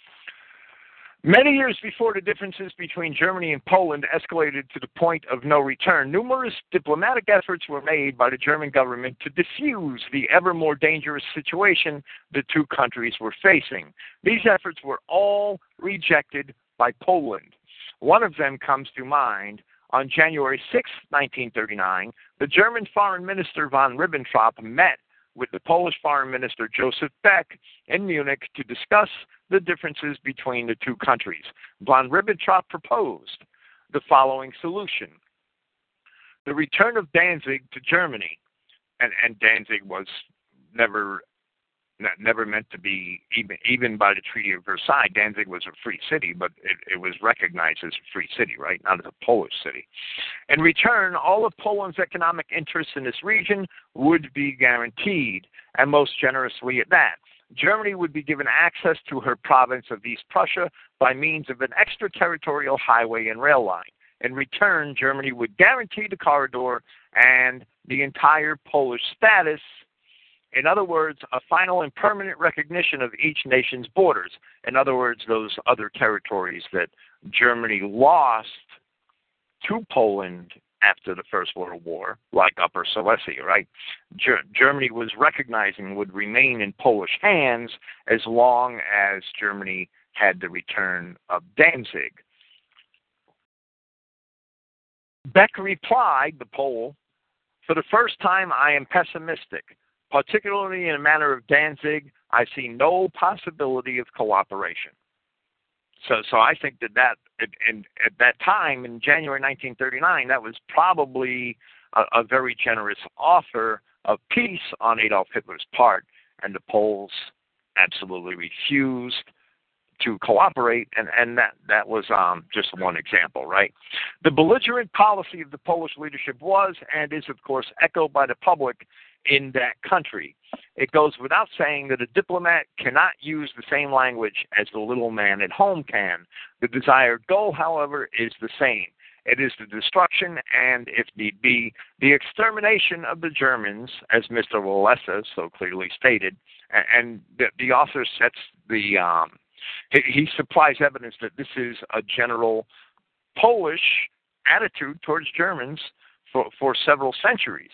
Many years before the differences between Germany and Poland escalated to the point of no return, numerous diplomatic efforts were made by the German government to diffuse the ever more dangerous situation the two countries were facing. These efforts were all rejected by Poland. One of them comes to mind. On January sixth, nineteen thirty-nine, the German Foreign Minister von Ribbentrop met with the Polish Foreign Minister Joseph Beck in Munich to discuss the differences between the two countries. Von Ribbentrop proposed the following solution: the return of Danzig to Germany, and, and Danzig was never never meant to be, even even by the Treaty of Versailles, Danzig was a free city, but it, it was recognized as a free city, right, not as a Polish city. In return, all of Poland's economic interests in this region would be guaranteed, and most generously at that. Germany would be given access to her province of East Prussia by means of an extraterritorial highway and rail line. In return, Germany would guarantee the corridor and the entire Polish status. In other words, a final and permanent recognition of each nation's borders. In other words, those other territories that Germany lost to Poland after the First World War, like Upper Silesia, right? Ger- Germany was recognizing would remain in Polish hands as long as Germany had the return of Danzig. Beck replied, the Pole, "For the first time I am pessimistic. Particularly in the matter of Danzig, I see no possibility of cooperation." So, so I think that that, and at that time in January nineteen thirty-nine, that was probably a, a very generous offer of peace on Adolf Hitler's part, and the Poles absolutely refused to cooperate, and, and that, that was um, just one example, right? The belligerent policy of the Polish leadership was and is, of course, echoed by the public in that country. It goes without saying that a diplomat cannot use the same language as the little man at home can. The desired goal, however, is the same. It is the destruction and, if need be, the extermination of the Germans, as Mister Walesa so clearly stated, and the, the author sets the, um, he, he supplies evidence that this is a general Polish attitude towards Germans for, for several centuries.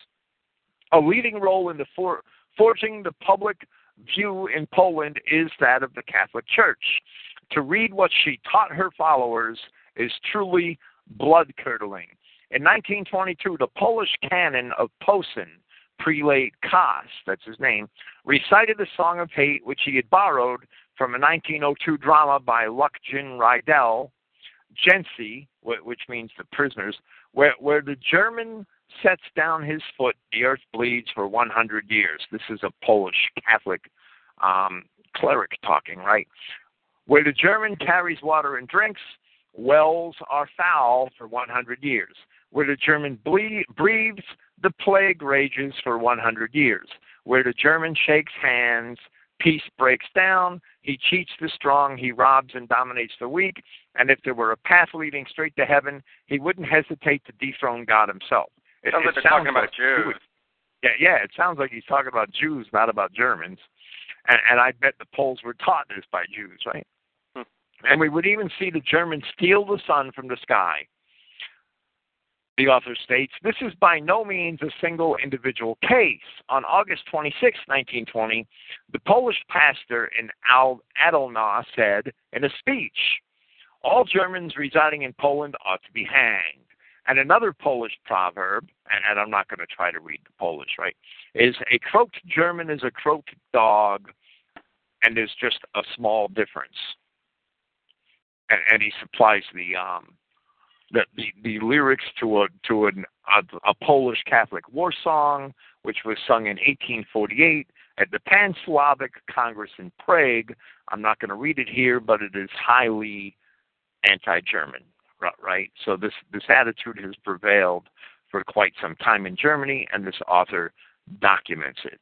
A leading role in the for, forging the public view in Poland is that of the Catholic Church. To read what she taught her followers is truly blood-curdling. In nineteen twenty-two, the Polish canon of Posen, Prelate Kas, that's his name, recited a song of hate which he had borrowed from a nineteen oh two drama by Lucjan Rydell, Jensi, which means the prisoners, where, where the German sets down his foot, the earth bleeds for one hundred years. This is a Polish Catholic um, cleric talking, right? Where the German carries water and drinks, wells are foul for one hundred years. Where the German ble- breathes, the plague rages for one hundred years. Where the German shakes hands, peace breaks down, he cheats the strong, he robs and dominates the weak, and if there were a path leading straight to heaven, he wouldn't hesitate to dethrone God himself. It sounds it like they're sounds talking about like Jews. Yeah, yeah, it sounds like he's talking about Jews, not about Germans. And, and I bet the Poles were taught this by Jews, right? Hmm. And we would even see the Germans steal the sun from the sky. The author states, this is by no means a single individual case. On August twenty-sixth, nineteen twenty, the Polish pastor in Al- Adelna said in a speech, all Germans residing in Poland ought to be hanged. And another Polish proverb, and, and I'm not going to try to read the Polish, right, is a croaked German is a croaked dog, and there's just a small difference. And, and he supplies the um, the, the the lyrics to a to an, a, a Polish Catholic war song, which was sung in eighteen forty-eight at the Pan-Slavic Congress in Prague. I'm not going to read it here, but it is highly anti-German. Right, so this, this attitude has prevailed for quite some time in Germany, and this author documents it.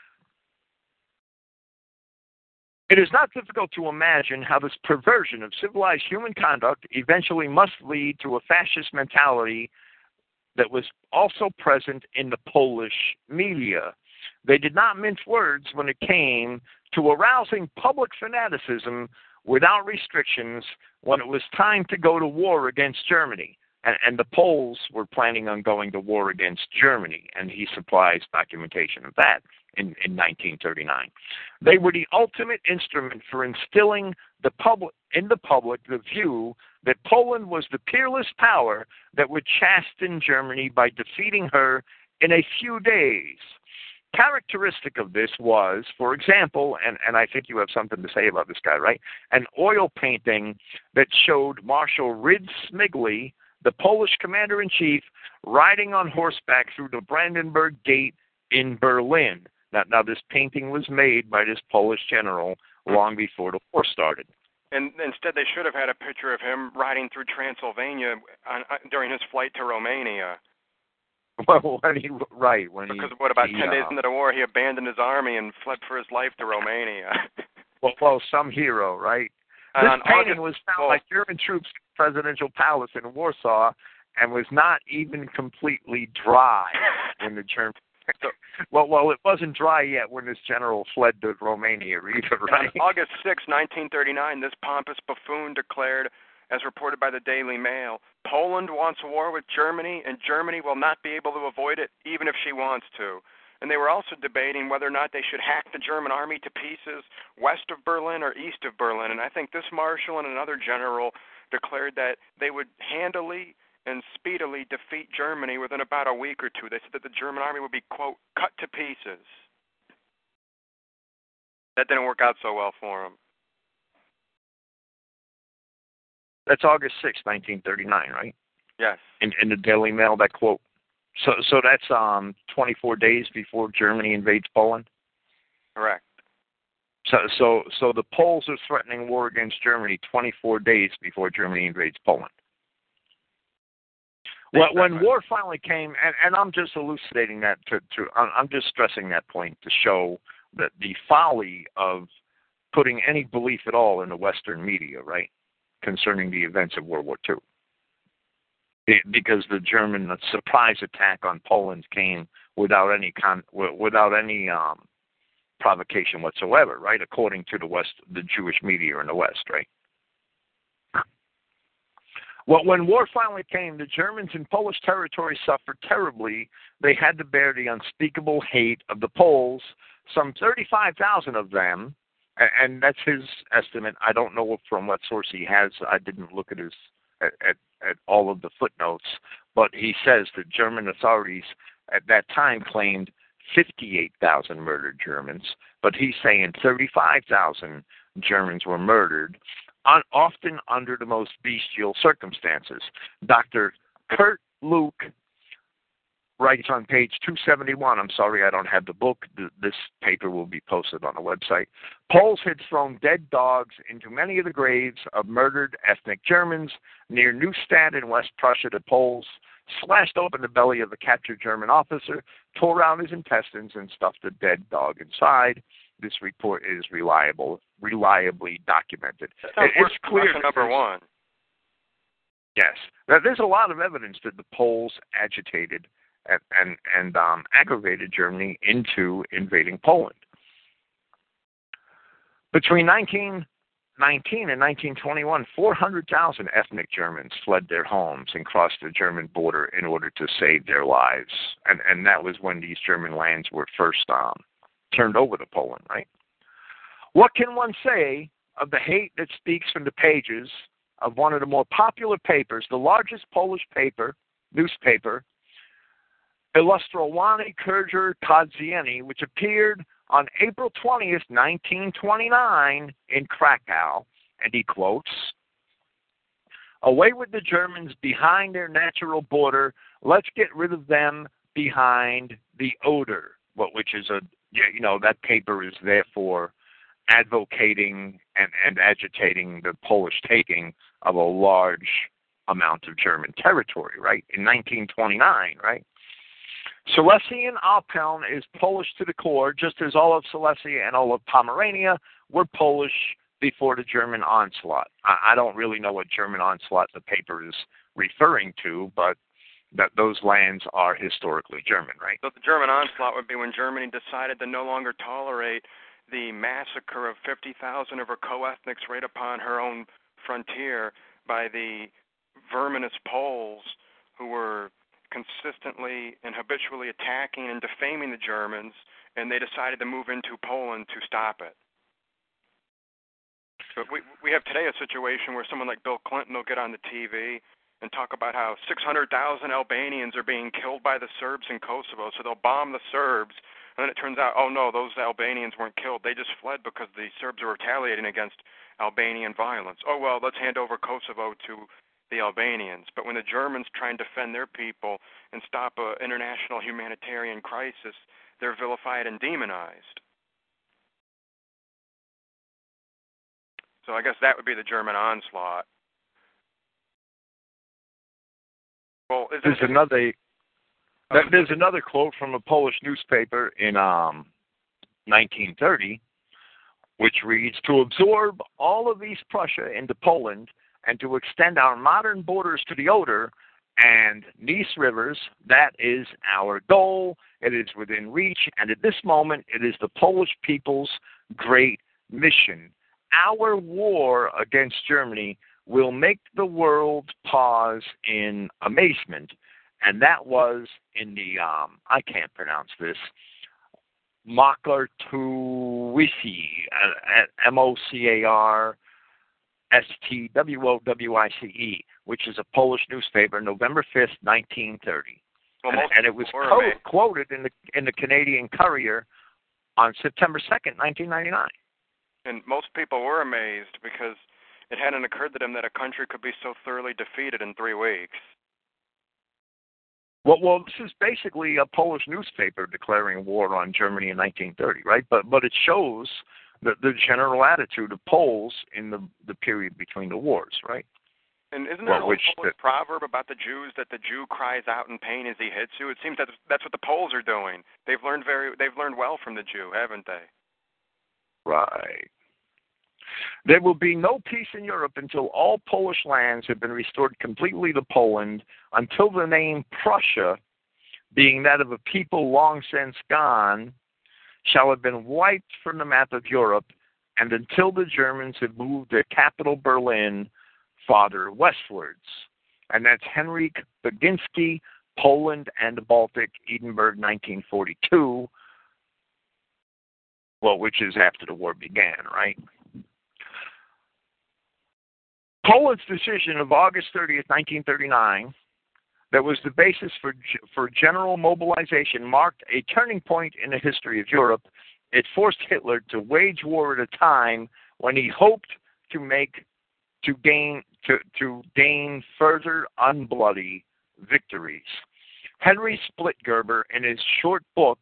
It is not difficult to imagine how this perversion of civilized human conduct eventually must lead to a fascist mentality that was also present in the Polish media. They did not mince words when it came to arousing public fanaticism without restrictions when it was time to go to war against Germany. And, and the Poles were planning on going to war against Germany, and he supplies documentation of that in, in nineteen thirty-nine. They were the ultimate instrument for instilling the public, in the public the view that Poland was the peerless power that would chasten Germany by defeating her in a few days. Characteristic of this was, for example, and, and I think you have something to say about this guy, right? An oil painting that showed Marshal Rydz Śmigły, the Polish commander-in-chief, riding on horseback through the Brandenburg Gate in Berlin. Now, now, this painting was made by this Polish general long before the war started. And instead, they should have had a picture of him riding through Transylvania on, on, during his flight to Romania. Well, when he, right, when because he, what about he, ten uh, days into the war, he abandoned his army and fled for his life to Romania. well, well, some hero, right? And this on painting August, was found well, by German troops in the presidential palace in Warsaw and was not even completely dry when the Germans... well, well, it wasn't dry yet when this general fled to Romania either, right? On August sixth, nineteen thirty-nine, this pompous buffoon declared, as reported by the Daily Mail, Poland wants war with Germany, and Germany will not be able to avoid it, even if she wants to. And they were also debating whether or not they should hack the German army to pieces west of Berlin or east of Berlin. And I think this marshal and another general declared that they would handily and speedily defeat Germany within about a week or two. They said that the German army would be, quote, cut to pieces. That didn't work out so well for them. That's August sixth, nineteen thirty-nine, right? Yes. In, in the Daily Mail, that quote. So, so that's um twenty-four days before Germany invades Poland. Correct. So, so, so the Poles are threatening war against Germany twenty-four days before Germany invades Poland. Well, when war finally came, and, and I'm just elucidating that to, to, I'm just stressing that point to show that the folly of putting any belief at all in the Western media, right, concerning the events of World War Two. It, because the German surprise attack on Poland came without any con, without any um, provocation whatsoever, right? According to the West, the Jewish media in the West, right? Well, when war finally came, the Germans in Polish territory suffered terribly. They had to bear the unspeakable hate of the Poles. Some thirty-five thousand of them, and that's his estimate. I don't know from what source he has. I didn't look at his at, at, at all of the footnotes, but he says that German authorities at that time claimed fifty-eight thousand murdered Germans, but he's saying thirty-five thousand Germans were murdered, on, often under the most bestial circumstances. Doctor Kurt Luke writes on page two seventy-one, I'm sorry I don't have the book, this paper will be posted on the website, Poles had thrown dead dogs into many of the graves of murdered ethnic Germans. Near Neustadt in West Prussia, the Poles slashed open the belly of a captured German officer, tore out his intestines, and stuffed a dead dog inside. This report is reliable, reliably documented. It, it's clear number one. Yes. Now, there's a lot of evidence that the Poles agitated and and, and um, aggravated Germany into invading Poland. Between nineteen nineteen and nineteen twenty-one, four hundred thousand ethnic Germans fled their homes and crossed the German border in order to save their lives. And, and that was when these German lands were first um, turned over to Poland, right? What can one say of the hate that speaks from the pages of one of the more popular papers, the largest Polish paper, newspaper, Ilustrowane Kurzer Codzienny, which appeared on April twentieth, nineteen twenty-nine in Krakow, and he quotes, "Away with the Germans behind their natural border, let's get rid of them behind the Oder," which is a, you know, that paper is therefore advocating and, and agitating the Polish taking of a large amount of German territory, right, in nineteen twenty-nine, right? Silesian Alpeln is Polish to the core, just as all of Silesia and all of Pomerania were Polish before the German onslaught. I, I don't really know what German onslaught the paper is referring to, but that those lands are historically German, right? So the German onslaught would be when Germany decided to no longer tolerate the massacre of fifty thousand of her co-ethnics right upon her own frontier by the verminous Poles who were consistently and habitually attacking and defaming the Germans, and they decided to move into Poland to stop it. But we we have today a situation where someone like Bill Clinton will get on the T V and talk about how six hundred thousand Albanians are being killed by the Serbs in Kosovo, so they'll bomb the Serbs, and then it turns out, oh no, those Albanians weren't killed, they just fled because the Serbs are retaliating against Albanian violence. Oh well, let's hand over Kosovo to the Albanians. But when the Germans try and defend their people and stop an international humanitarian crisis, they're vilified and demonized. So I guess that would be the German onslaught. Well, is there's it, another that, there's another quote from a Polish newspaper in um, nineteen thirty, which reads, "To absorb all of East Prussia into Poland and to extend our modern borders to the Oder and Neisse rivers, that is our goal. It is within reach, and at this moment, it is the Polish people's great mission. Our war against Germany will make the world pause in amazement." And that was in the, um, I can't pronounce this, Mocartuisi, M O C A R S T W O W I C E, which is a Polish newspaper, November fifth, nineteen thirty. Well, and, and it was co- quoted in the in the Canadian Courier on September second, nineteen ninety-nine. And most people were amazed because it hadn't occurred to them that a country could be so thoroughly defeated in three weeks. Well, well, this is basically a Polish newspaper declaring war on Germany in nineteen thirty, right? But but it shows the, the general attitude of Poles in the, the period between the wars, right? And isn't there well, a Polish the, proverb about the Jews that the Jew cries out in pain as he hits you? It seems that that's what the Poles are doing. They've learned very, they've learned well from the Jew, haven't they? Right. There will be no peace in Europe until all Polish lands have been restored completely to Poland, until the name Prussia, being that of a people long since gone, shall have been wiped from the map of Europe, and until the Germans have moved their capital Berlin farther westwards. And that's Henryk Baginski, Poland and the Baltic, Edinburgh, nineteen forty-two, well, which is after the war began, right? Poland's decision of August thirtieth, nineteen thirty-nine, that was the basis for for general mobilization, marked a turning point in the history of Europe. It forced Hitler to wage war at a time when he hoped to make to gain to, to gain further unbloody victories. Henry Splitgerber, in his short book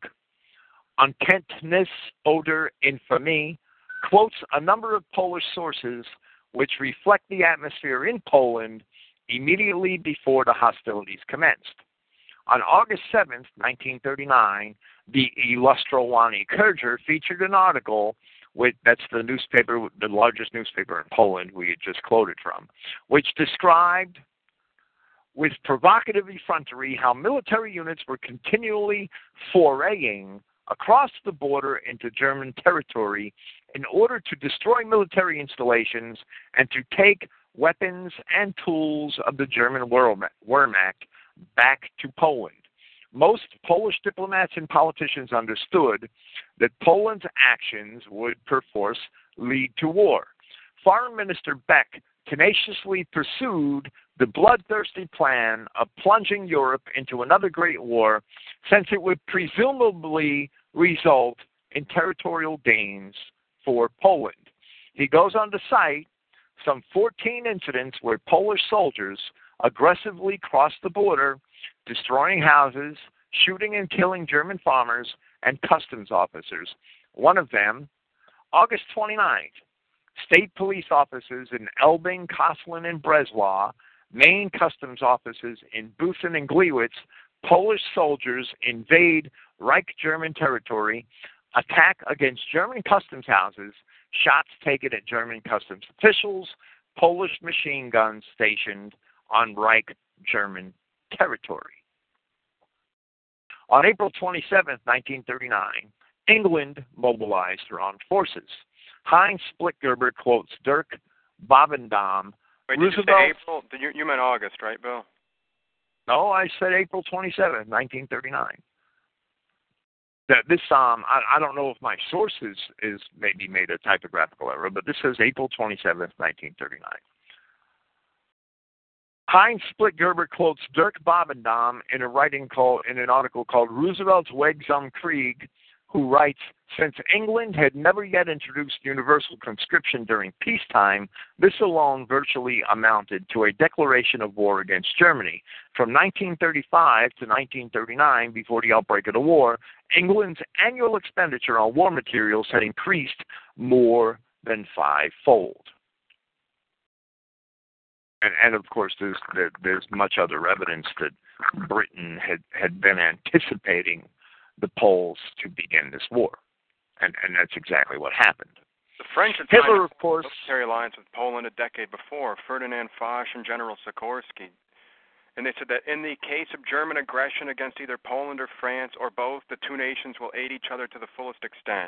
Unkenntnis oder Infamie, quotes a number of Polish sources which reflect the atmosphere in Poland immediately before the hostilities commenced. On August seventh, nineteen thirty-nine, the Ilustrowany Kurger featured an article, with, that's the newspaper, the largest newspaper in Poland we had just quoted from, which described with provocative effrontery how military units were continually foraying across the border into German territory in order to destroy military installations and to take weapons and tools of the German Wehrmacht back to Poland. Most Polish diplomats and politicians understood that Poland's actions would perforce lead to war. Foreign Minister Beck tenaciously pursued the bloodthirsty plan of plunging Europe into another great war, since it would presumably result in territorial gains for Poland. He goes on to cite some fourteen incidents where Polish soldiers aggressively crossed the border, destroying houses, shooting and killing German farmers and customs officers. One of them, August twenty-ninth, state police offices in Elbing, Koslin, and Breslau, main customs offices in Busen and Gliwice, Polish soldiers invade Reich German territory, attack against German customs houses, shots taken at German customs officials, Polish machine guns stationed on Reich German territory. On April twenty-seventh, nineteen thirty-nine, England mobilized her armed forces. Heinz Splitgerber quotes Dirk Bovendam. Wait, Roosevelt, did you say April? Did you, you meant August, right, Bill? No, I said April twenty-seventh, nineteen thirty-nine. That this um, I, I don't know if my source is, is maybe made a typographical error, but this says April twenty-seventh, nineteen thirty-nine. Heinz Splitgerber quotes Dirk Bovendam in a writing called in an article called Roosevelt's Weg zum Krieg, who writes, since England had never yet introduced universal conscription during peacetime, this alone virtually amounted to a declaration of war against Germany. From nineteen thirty-five to nineteen thirty-nine, before the outbreak of the war, England's annual expenditure on war materials had increased more than fivefold. And, and of course, there's, there, there's much other evidence that Britain had, had been anticipating the Poles to begin this war. And, and that's exactly what happened. The French had Hitler, signed of course, a military alliance with Poland a decade before, Ferdinand Foch and General Sikorsky. And they said that in the case of German aggression against either Poland or France or both, the two nations will aid each other to the fullest extent.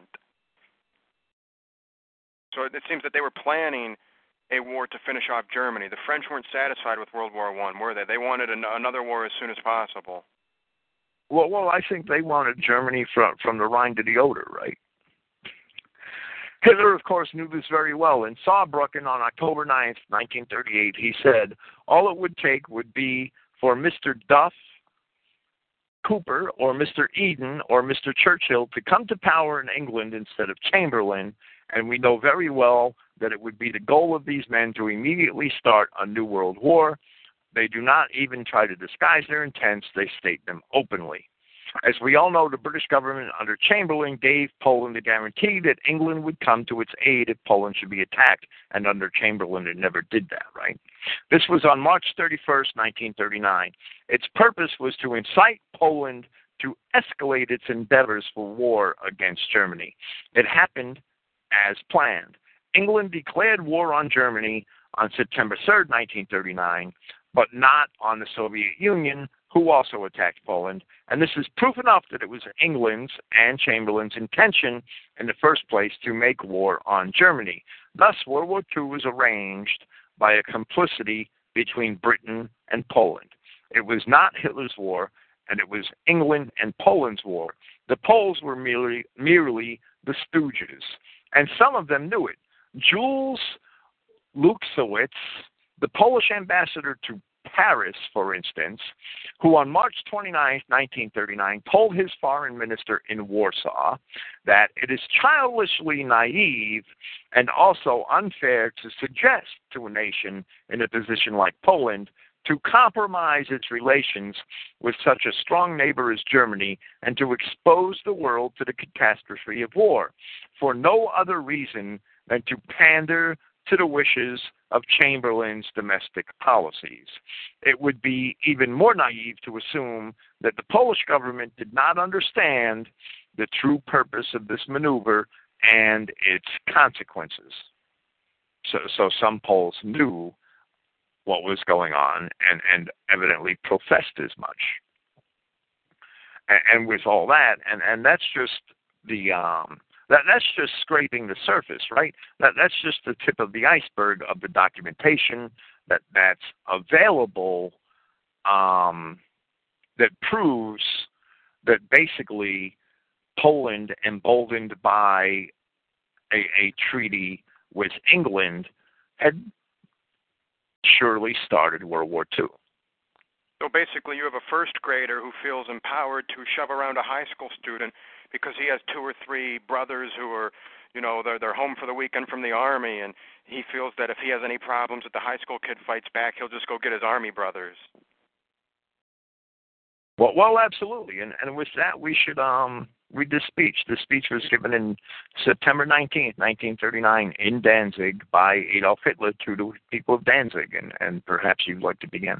So it seems that they were planning a war to finish off Germany. The French weren't satisfied with World War One, were they? They wanted an- another war as soon as possible. Well, well, I think they wanted Germany from, from the Rhine to the Oder, right? Hitler, of course, knew this very well. In Saarbrücken on October ninth, nineteen thirty-eight, he said, all it would take would be for Mister Duff, Cooper, or Mister Eden, or Mister Churchill to come to power in England instead of Chamberlain, and we know very well that it would be the goal of these men to immediately start a new world war. They do not even try to disguise their intents. They state them openly. As we all know, the British government under Chamberlain gave Poland a guarantee that England would come to its aid if Poland should be attacked, and under Chamberlain it never did that, right? This was on March thirty-first, nineteen thirty-nine. Its purpose was to incite Poland to escalate its endeavors for war against Germany. It happened as planned. England declared war on Germany on September third, nineteen thirty-nine, but not on the Soviet Union, who also attacked Poland, and this is proof enough that it was England's and Chamberlain's intention in the first place to make war on Germany. Thus, World War Two was arranged by a complicity between Britain and Poland. It was not Hitler's war, and it was England and Poland's war. The Poles were merely, merely the stooges, and some of them knew it. Jules Lukasiewicz, the Polish ambassador to Paris, for instance, who on March twenty-ninth, nineteen thirty-nine, told his foreign minister in Warsaw that it is childishly naive and also unfair to suggest to a nation in a position like Poland to compromise its relations with such a strong neighbor as Germany and to expose the world to the catastrophe of war for no other reason than to pander to the wishes of Chamberlain's domestic policies. It would be even more naive to assume that the Polish government did not understand the true purpose of this maneuver and its consequences. So, so some Poles knew what was going on and, and evidently professed as much. And, and with all that, and, and that's just the um, That, that's just scraping the surface, right? That, that's just the tip of the iceberg of the documentation that, that's available um, that proves that basically Poland, emboldened by a, a treaty with England, had surely started World War Two. So basically you have a first grader who feels empowered to shove around a high school student because he has two or three brothers who are, you know, they're, they're home for the weekend from the Army, and he feels that if he has any problems that the high school kid fights back, he'll just go get his Army brothers. Well, well, absolutely, and and with that, we should um, read this speech. This speech was given in September nineteenth, nineteen thirty-nine, in Danzig by Adolf Hitler to the people of Danzig, and, and perhaps you'd like to begin.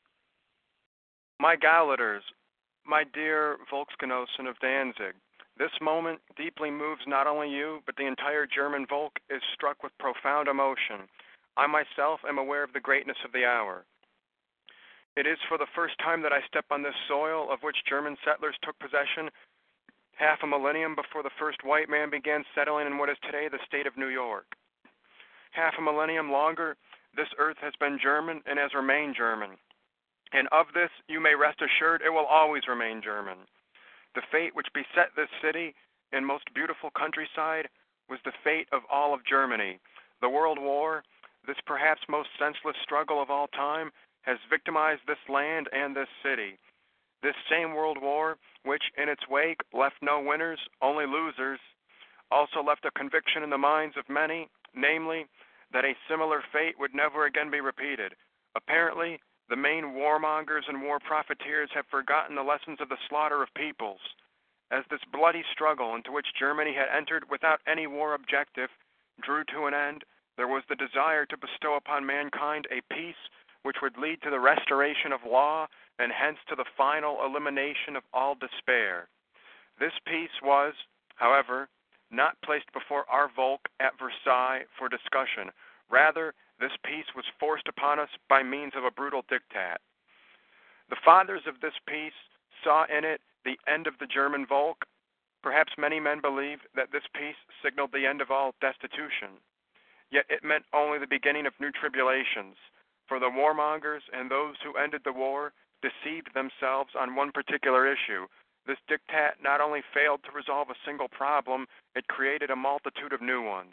My Gauleiters, my dear Volksgenossen of Danzig, this moment deeply moves not only you, but the entire German Volk is struck with profound emotion. I myself am aware of the greatness of the hour. It is for the first time that I step on this soil of which German settlers took possession half a millennium before the first white man began settling in what is today the state of New York. Half a millennium longer, this earth has been German and has remained German. And of this, you may rest assured, it will always remain German. The fate which beset this city and most beautiful countryside was the fate of all of Germany. The World War, this perhaps most senseless struggle of all time, has victimized this land and this city. This same World War, which in its wake left no winners, only losers, also left a conviction in the minds of many, namely, that a similar fate would never again be repeated. Apparently, the main warmongers and war profiteers have forgotten the lessons of the slaughter of peoples. As this bloody struggle into which Germany had entered without any war objective drew to an end, there was the desire to bestow upon mankind a peace which would lead to the restoration of law and hence to the final elimination of all despair. This peace was, however, not placed before our Volk at Versailles for discussion. Rather, this peace was forced upon us by means of a brutal diktat. The fathers of this peace saw in it the end of the German Volk. Perhaps many men believe that this peace signaled the end of all destitution. Yet it meant only the beginning of new tribulations, for the warmongers and those who ended the war deceived themselves on one particular issue, This diktat not only failed to resolve a single problem, it created a multitude of new ones.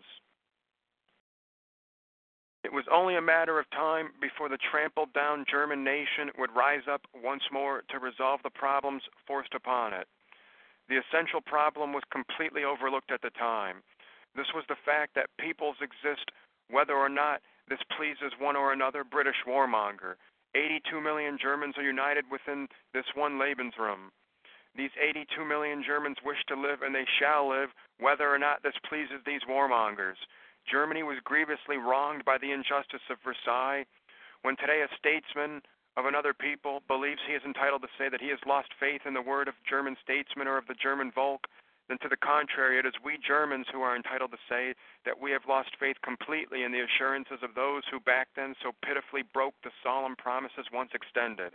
It was only a matter of time before the trampled down German nation would rise up once more to resolve the problems forced upon it. The essential problem was completely overlooked at the time. This was the fact that peoples exist whether or not this pleases one or another British warmonger. eighty-two million Germans are united within this one Lebensraum. These eighty-two million Germans wish to live, and they shall live, whether or not this pleases these warmongers. Germany was grievously wronged by the injustice of Versailles. When today a statesman of another people believes he is entitled to say that he has lost faith in the word of German statesmen or of the German Volk, then to the contrary, it is we Germans who are entitled to say that we have lost faith completely in the assurances of those who back then so pitifully broke the solemn promises once extended.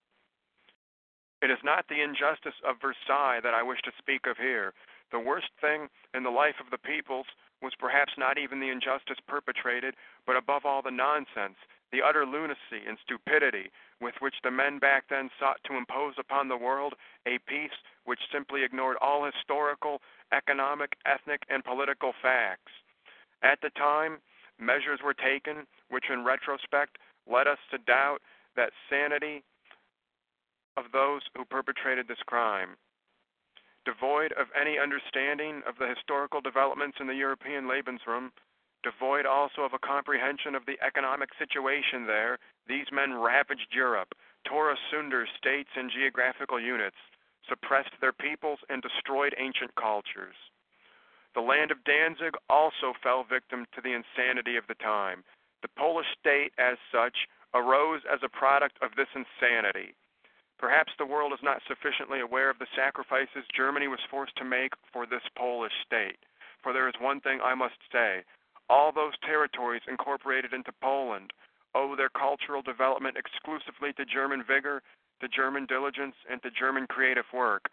It is not the injustice of Versailles that I wish to speak of here. The worst thing in the life of the peoples was perhaps not even the injustice perpetrated, but above all the nonsense, the utter lunacy and stupidity with which the men back then sought to impose upon the world a peace which simply ignored all historical, economic, ethnic, and political facts. At the time, measures were taken which in retrospect led us to doubt that sanity of those who perpetrated this crime. Devoid of any understanding of the historical developments in the European Lebensraum, devoid also of a comprehension of the economic situation there, these men ravaged Europe, tore asunder states and geographical units, suppressed their peoples, and destroyed ancient cultures. The land of Danzig also fell victim to the insanity of the time. The Polish state, as such, arose as a product of this insanity. Perhaps the world is not sufficiently aware of the sacrifices Germany was forced to make for this Polish state. For there is one thing I must say. All those territories incorporated into Poland owe their cultural development exclusively to German vigor, to German diligence, and to German creative work.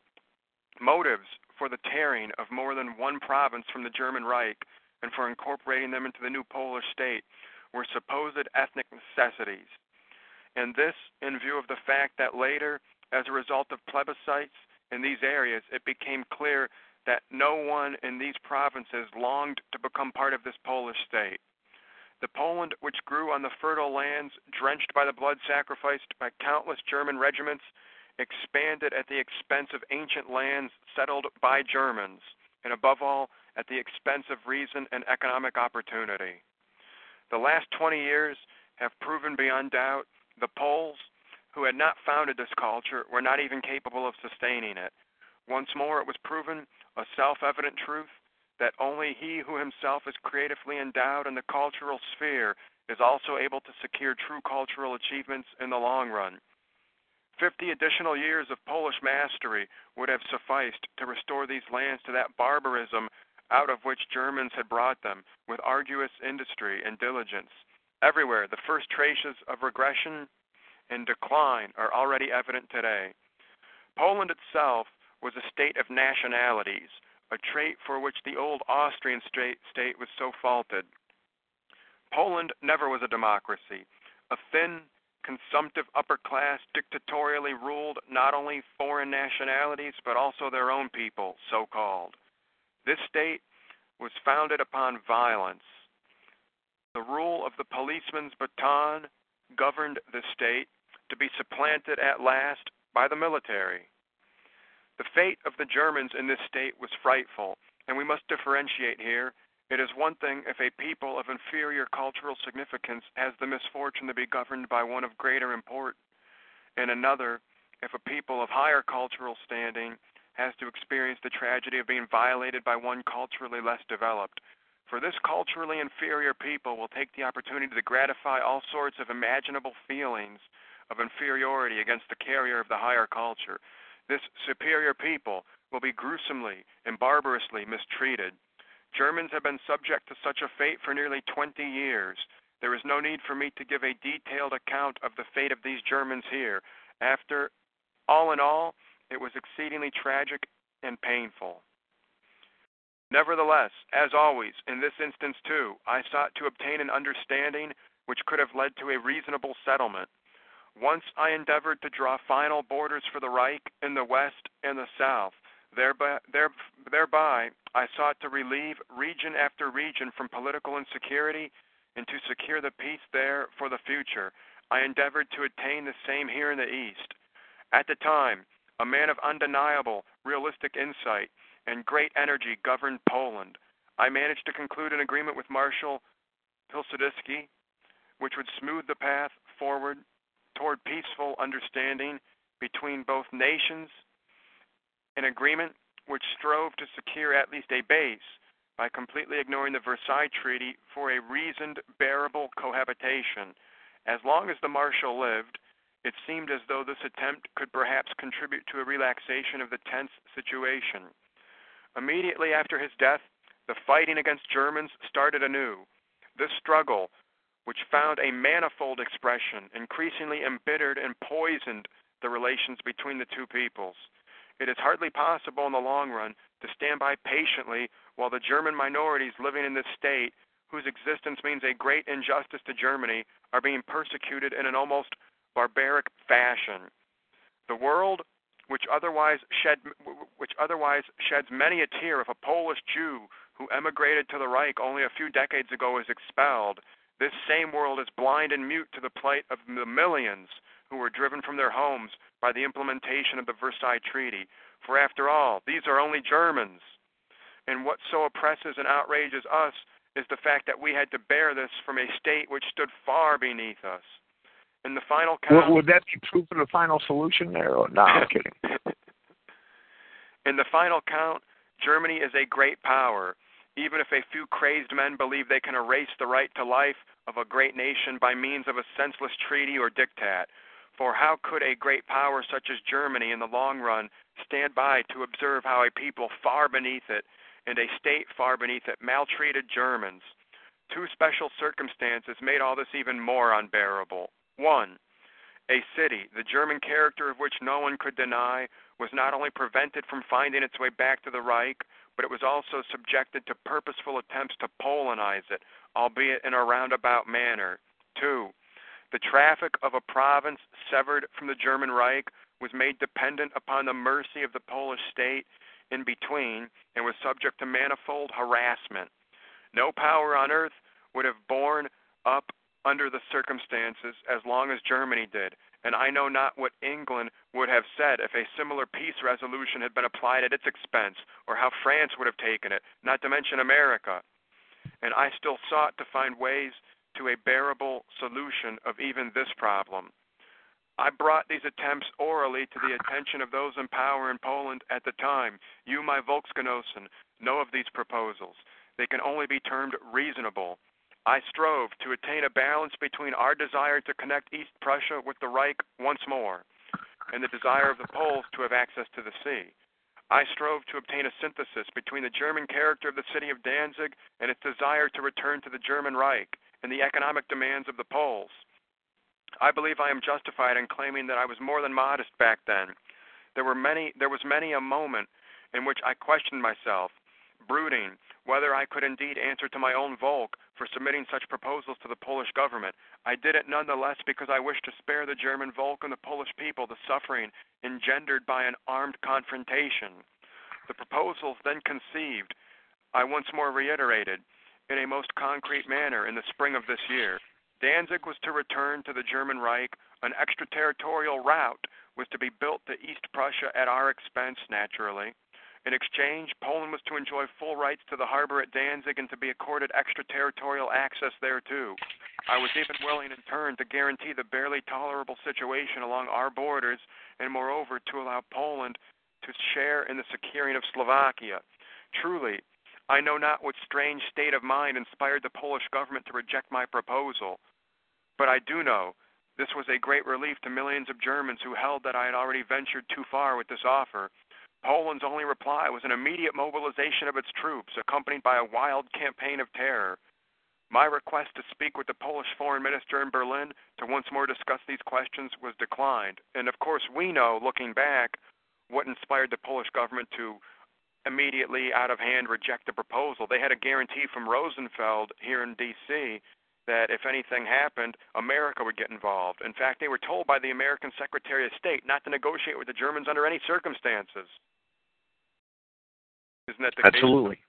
Motives for the tearing of more than one province from the German Reich and for incorporating them into the new Polish state were supposed ethnic necessities. And this in view of the fact that later, as a result of plebiscites in these areas, it became clear that no one in these provinces longed to become part of this Polish state. The Poland which grew on the fertile lands, drenched by the blood sacrificed by countless German regiments, expanded at the expense of ancient lands settled by Germans, and above all, at the expense of reason and economic opportunity. The last twenty years have proven beyond doubt the Poles, who had not founded this culture, were not even capable of sustaining it. Once more, it was proven, a self-evident truth, that only he who himself is creatively endowed in the cultural sphere is also able to secure true cultural achievements in the long run. Fifty additional years of Polish mastery would have sufficed to restore these lands to that barbarism out of which Germans had brought them, with arduous industry and diligence. Everywhere, the first traces of regression and decline are already evident today. Poland itself was a state of nationalities, a trait for which the old Austrian state, state was so faulted. Poland never was a democracy. A thin, consumptive upper class dictatorially ruled not only foreign nationalities, but also their own people, so-called. This state was founded upon violence. The rule of the policeman's baton governed the state, to be supplanted at last by the military. The fate of the Germans in this state was frightful, and we must differentiate here. It is one thing if a people of inferior cultural significance has the misfortune to be governed by one of greater import, and another if a people of higher cultural standing has to experience the tragedy of being violated by one culturally less developed. For this culturally inferior people will take the opportunity to gratify all sorts of imaginable feelings of inferiority against the carrier of the higher culture. This superior people will be gruesomely and barbarously mistreated. Germans have been subject to such a fate for nearly twenty years. There is no need for me to give a detailed account of the fate of these Germans here. After all in all, it was exceedingly tragic and painful. Nevertheless, as always, in this instance too, I sought to obtain an understanding which could have led to a reasonable settlement. Once I endeavored to draw final borders for the Reich in the west and the south. Thereby, there, thereby, I sought to relieve region after region from political insecurity and to secure the peace there for the future. I endeavored to attain the same here in the East. At the time, a man of undeniable, realistic insight and great energy governed Poland. I managed to conclude an agreement with Marshal Pilsudski, which would smooth the path forward toward peaceful understanding between both nations, an agreement which strove to secure at least a base by completely ignoring the Versailles Treaty for a reasoned, bearable cohabitation. As long as the Marshal lived, it seemed as though this attempt could perhaps contribute to a relaxation of the tense situation. Immediately after his death, the fighting against Germans started anew. This struggle, which found a manifold expression, increasingly embittered and poisoned the relations between the two peoples. It is hardly possible in the long run to stand by patiently while the German minorities living in this state, whose existence means a great injustice to Germany, are being persecuted in an almost barbaric fashion. The world, which otherwise shed, which otherwise sheds many a tear if a Polish Jew who emigrated to the Reich only a few decades ago is expelled, this same world is blind and mute to the plight of the millions who were driven from their homes by the implementation of the Versailles Treaty. For after all, these are only Germans. And what so oppresses and outrages us is the fact that we had to bear this from a state which stood far beneath us. In the final count... Well, would that be proof of the final solution there? Or, no, I'm kidding. In the final count, Germany is a great power, even if a few crazed men believe they can erase the right to life of a great nation by means of a senseless treaty or diktat. For how could a great power such as Germany in the long run stand by to observe how a people far beneath it and a state far beneath it maltreated Germans? Two special circumstances made all this even more unbearable. One, a city, the German character of which no one could deny, was not only prevented from finding its way back to the Reich, but it was also subjected to purposeful attempts to Polonize it, albeit in a roundabout manner. Two, the traffic of a province severed from the German Reich was made dependent upon the mercy of the Polish state in between and was subject to manifold harassment. No power on earth would have borne up under the circumstances as long as Germany did, and I know not what England would have said if a similar peace resolution had been applied at its expense, or how France would have taken it, not to mention America. And I still sought to find ways to a bearable solution of even this problem. I brought these attempts orally to the attention of those in power in Poland at the time. You, my Volksgenossen, know of these proposals. They can only be termed reasonable. I strove to attain a balance between our desire to connect East Prussia with the Reich once more, and the desire of the Poles to have access to the sea. I strove to obtain a synthesis between the German character of the city of Danzig and its desire to return to the German Reich and the economic demands of the Poles. I believe I am justified in claiming that I was more than modest back then. There were many, there was many a moment in which I questioned myself, brooding whether I could indeed answer to my own Volk for submitting such proposals to the Polish government. I did it nonetheless because I wished to spare the German Volk and the Polish people the suffering engendered by an armed confrontation. The proposals then conceived, I once more reiterated, in a most concrete manner in the spring of this year. Danzig was to return to the German Reich. An extraterritorial route was to be built to East Prussia at our expense, naturally. In exchange, Poland was to enjoy full rights to the harbor at Danzig and to be accorded extraterritorial access thereto. I was even willing in turn to guarantee the barely tolerable situation along our borders and moreover to allow Poland to share in the securing of Slovakia. Truly, I know not what strange state of mind inspired the Polish government to reject my proposal, but I do know this was a great relief to millions of Germans who held that I had already ventured too far with this offer. Poland's only reply was an immediate mobilization of its troops, accompanied by a wild campaign of terror. My request to speak with the Polish foreign minister in Berlin to once more discuss these questions was declined. And of course we know, looking back, what inspired the Polish government to immediately, out of hand, reject the proposal. They had a guarantee from Rosenfeld here in D C that if anything happened, America would get involved. In fact, they were told by the American Secretary of State not to negotiate with the Germans under any circumstances. Isn't that the case? Absolutely.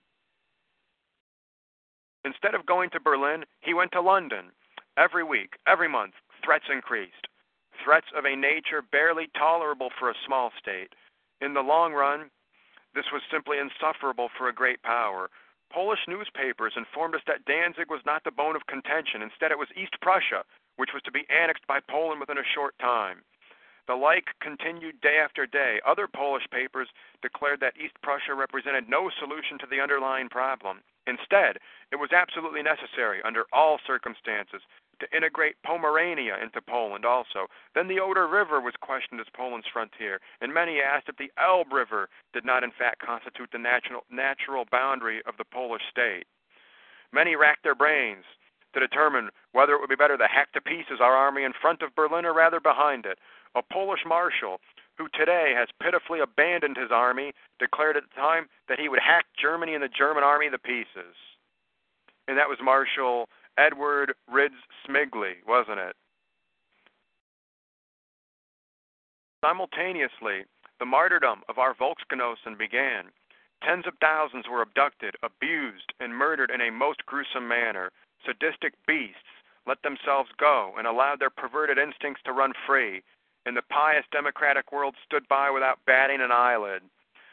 Instead of going to Berlin, he went to London. Every week, every month, threats increased. Threats of a nature barely tolerable for a small state. In the long run, this was simply insufferable for a great power. Polish newspapers informed us that Danzig was not the bone of contention. Instead, it was East Prussia, which was to be annexed by Poland within a short time. The like continued day after day. Other Polish papers declared that East Prussia represented no solution to the underlying problem. Instead, it was absolutely necessary, under all circumstances, to integrate Pomerania into Poland also. Then the Oder River was questioned as Poland's frontier, and many asked if the Elbe River did not in fact constitute the natural, natural boundary of the Polish state. Many racked their brains to determine whether it would be better to hack to pieces our army in front of Berlin or rather behind it. A Polish marshal, who today has pitifully abandoned his army, declared at the time that he would hack Germany and the German army to pieces. And that was Marshal Edward Ridds Smigly, wasn't it? Simultaneously, the martyrdom of our Volksgenossen began. Tens of thousands were abducted, abused, and murdered in a most gruesome manner. Sadistic beasts let themselves go and allowed their perverted instincts to run free, and the pious democratic world stood by without batting an eyelid.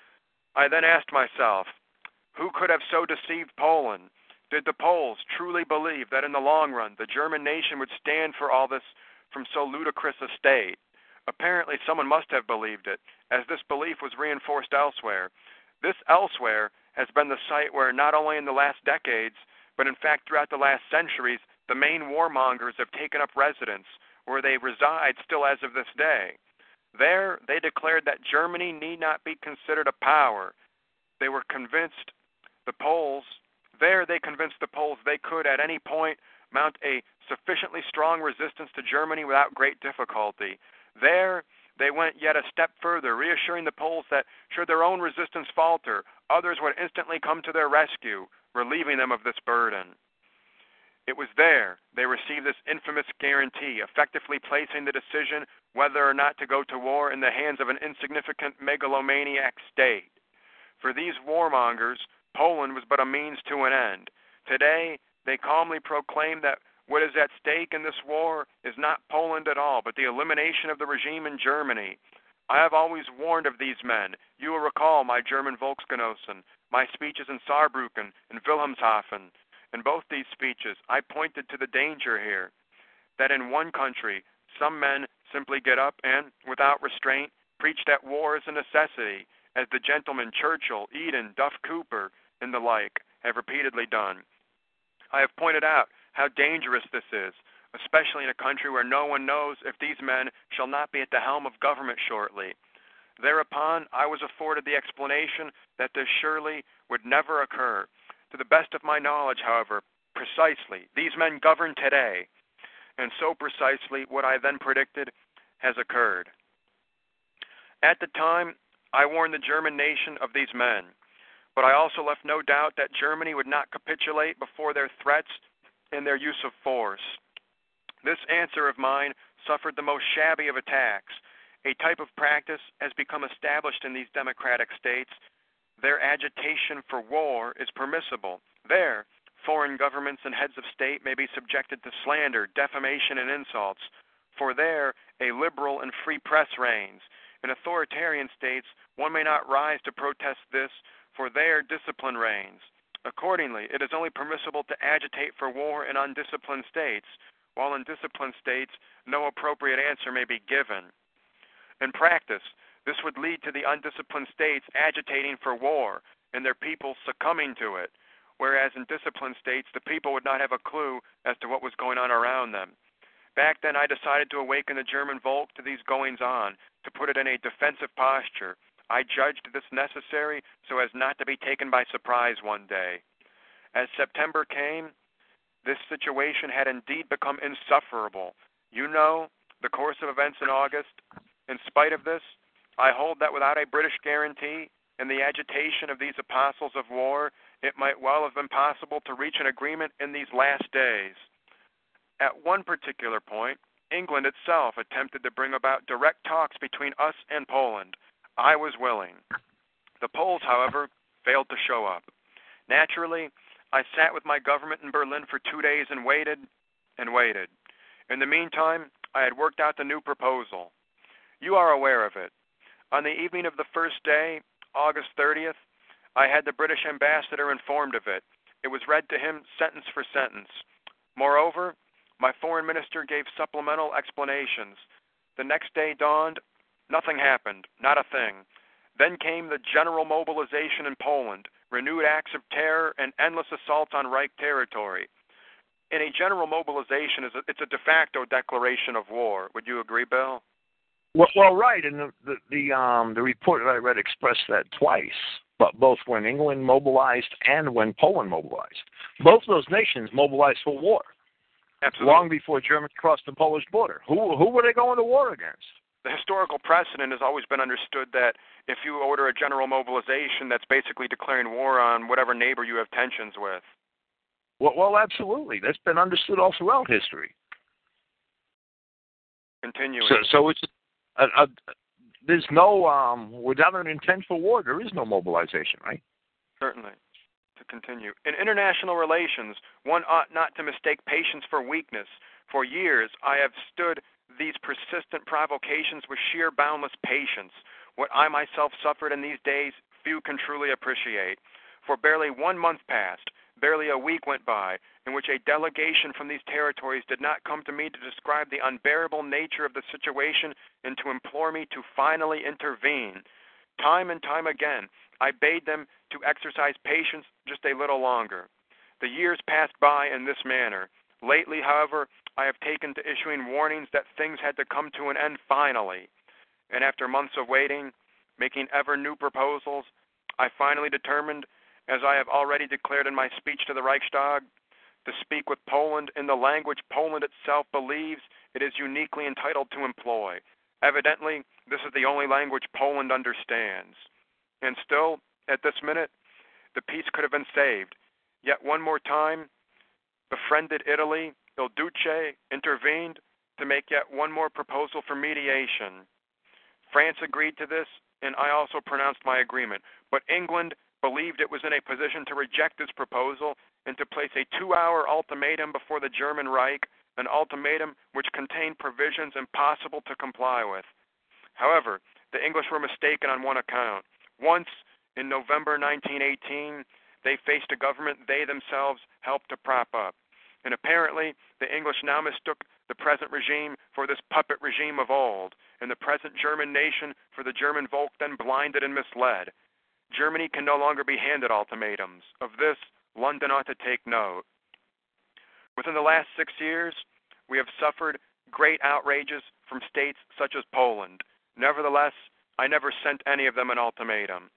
I then asked myself, who could have so deceived Poland? Did the Poles truly believe that in the long run the German nation would stand for all this from so ludicrous a state? Apparently someone must have believed it, as this belief was reinforced elsewhere. This elsewhere has been the site where not only in the last decades, but in fact throughout the last centuries, the main warmongers have taken up residence, where they reside still as of this day. There, they declared that Germany need not be considered a power. They were convinced the Poles, there they convinced the Poles they could at any point mount a sufficiently strong resistance to Germany without great difficulty. There, they went yet a step further, reassuring the Poles that should their own resistance falter, others would instantly come to their rescue, relieving them of this burden. It was there they received this infamous guarantee, effectively placing the decision whether or not to go to war in the hands of an insignificant megalomaniac state. For these warmongers, Poland was but a means to an end. Today, they calmly proclaim that what is at stake in this war is not Poland at all, but the elimination of the regime in Germany. I have always warned of these men. You will recall my German Volksgenossen, my speeches in Saarbrücken and Wilhelmshaven. In both these speeches, I pointed to the danger here, that in one country, some men simply get up and, without restraint, preach that war is a necessity, as the gentlemen Churchill, Eden, Duff Cooper, and the like have repeatedly done. I have pointed out how dangerous this is, especially in a country where no one knows if these men shall not be at the helm of government shortly. Thereupon, I was afforded the explanation that this surely would never occur. To the best of my knowledge, however, precisely, these men govern today, and so precisely what I then predicted has occurred. At the time, I warned the German nation of these men, but I also left no doubt that Germany would not capitulate before their threats and their use of force. This answer of mine suffered the most shabby of attacks. A type of practice has become established in these democratic states. Their agitation for war is permissible. There, foreign governments and heads of state may be subjected to slander, defamation, and insults. For there, a liberal and free press reigns. In authoritarian states, one may not rise to protest this, for there discipline reigns. Accordingly, it is only permissible to agitate for war in undisciplined states, while in disciplined states, no appropriate answer may be given. In practice, this would lead to the undisciplined states agitating for war and their people succumbing to it, whereas in disciplined states, the people would not have a clue as to what was going on around them. Back then, I decided to awaken the German Volk to these goings-on, to put it in a defensive posture. I judged this necessary so as not to be taken by surprise one day. As September came, this situation had indeed become insufferable. You know the course of events in August. In spite of this, I hold that without a British guarantee and the agitation of these apostles of war, it might well have been possible to reach an agreement in these last days. at one particular point, England itself attempted to bring about direct talks between us and Poland. I was willing. The Poles, however, failed to show up. Naturally, I sat with my government in Berlin for two days and waited and waited. In the meantime, I had worked out the new proposal. You are aware of it. On the evening of the first day, August thirtieth, I had the British ambassador informed of it. It was read to him sentence for sentence. Moreover, my foreign minister gave supplemental explanations. The next day dawned, nothing happened, not a thing. Then came the general mobilization in Poland, renewed acts of terror, and endless assaults on Reich territory. In a general mobilization, it's a de facto declaration of war. Would you agree, Bill? Well, well right, and the, the, the, um, the report that I read expressed that twice, but both when England mobilized and when Poland mobilized. Both those nations mobilized for war. Absolutely. Long before Germany crossed the Polish border. Who who were they going to war against? The historical precedent has always been understood that if you order a general mobilization, that's basically declaring war on whatever neighbor you have tensions with. Well, well absolutely. That's been understood all throughout history. Continuing. So, so it's a, a, there's no um, without an intent for war, there is no mobilization, right? Certainly. To continue. In international relations, one ought not to mistake patience for weakness. For years, I have stood these persistent provocations with sheer boundless patience. What I myself suffered in these days, few can truly appreciate. For barely one month passed, barely a week went by, in which a delegation from these territories did not come to me to describe the unbearable nature of the situation and to implore me to finally intervene. Time and time again, I bade them to exercise patience just a little longer. The years passed by in this manner. Lately, however, I have taken to issuing warnings that things had to come to an end finally. And after months of waiting, making ever new proposals, I finally determined, as I have already declared in my speech to the Reichstag, to speak with Poland in the language Poland itself believes it is uniquely entitled to employ. Evidently, this is the only language Poland understands. And still, at this minute, the peace could have been saved. Yet one more time, befriended Italy, Il Duce, intervened to make yet one more proposal for mediation. France agreed to this, and I also pronounced my agreement. But England believed it was in a position to reject this proposal and to place a two-hour ultimatum before the German Reich, an ultimatum which contained provisions impossible to comply with. However, the English were mistaken on one account. Once, in November nineteen eighteen, they faced a government they themselves helped to prop up. And apparently, the English now mistook the present regime for this puppet regime of old, and the present German nation for the German Volk then blinded and misled. Germany can no longer be handed ultimatums. Of this, London ought to take note. Within the last six years, we have suffered great outrages from states such as Poland. Nevertheless, I never sent any of them an ultimatum.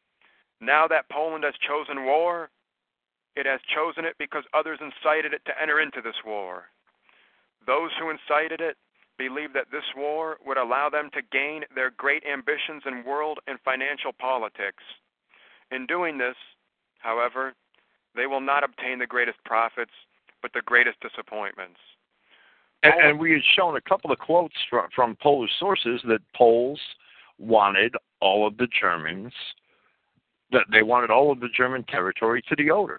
Now that Poland has chosen war, it has chosen it because others incited it to enter into this war. Those who incited it believe that this war would allow them to gain their great ambitions in world and financial politics. In doing this, however, they will not obtain the greatest profits, but the greatest disappointments. And, and we had shown a couple of quotes from, from Polish sources that Poles wanted all of the Germans, that they wanted all of the German territory to the Oder.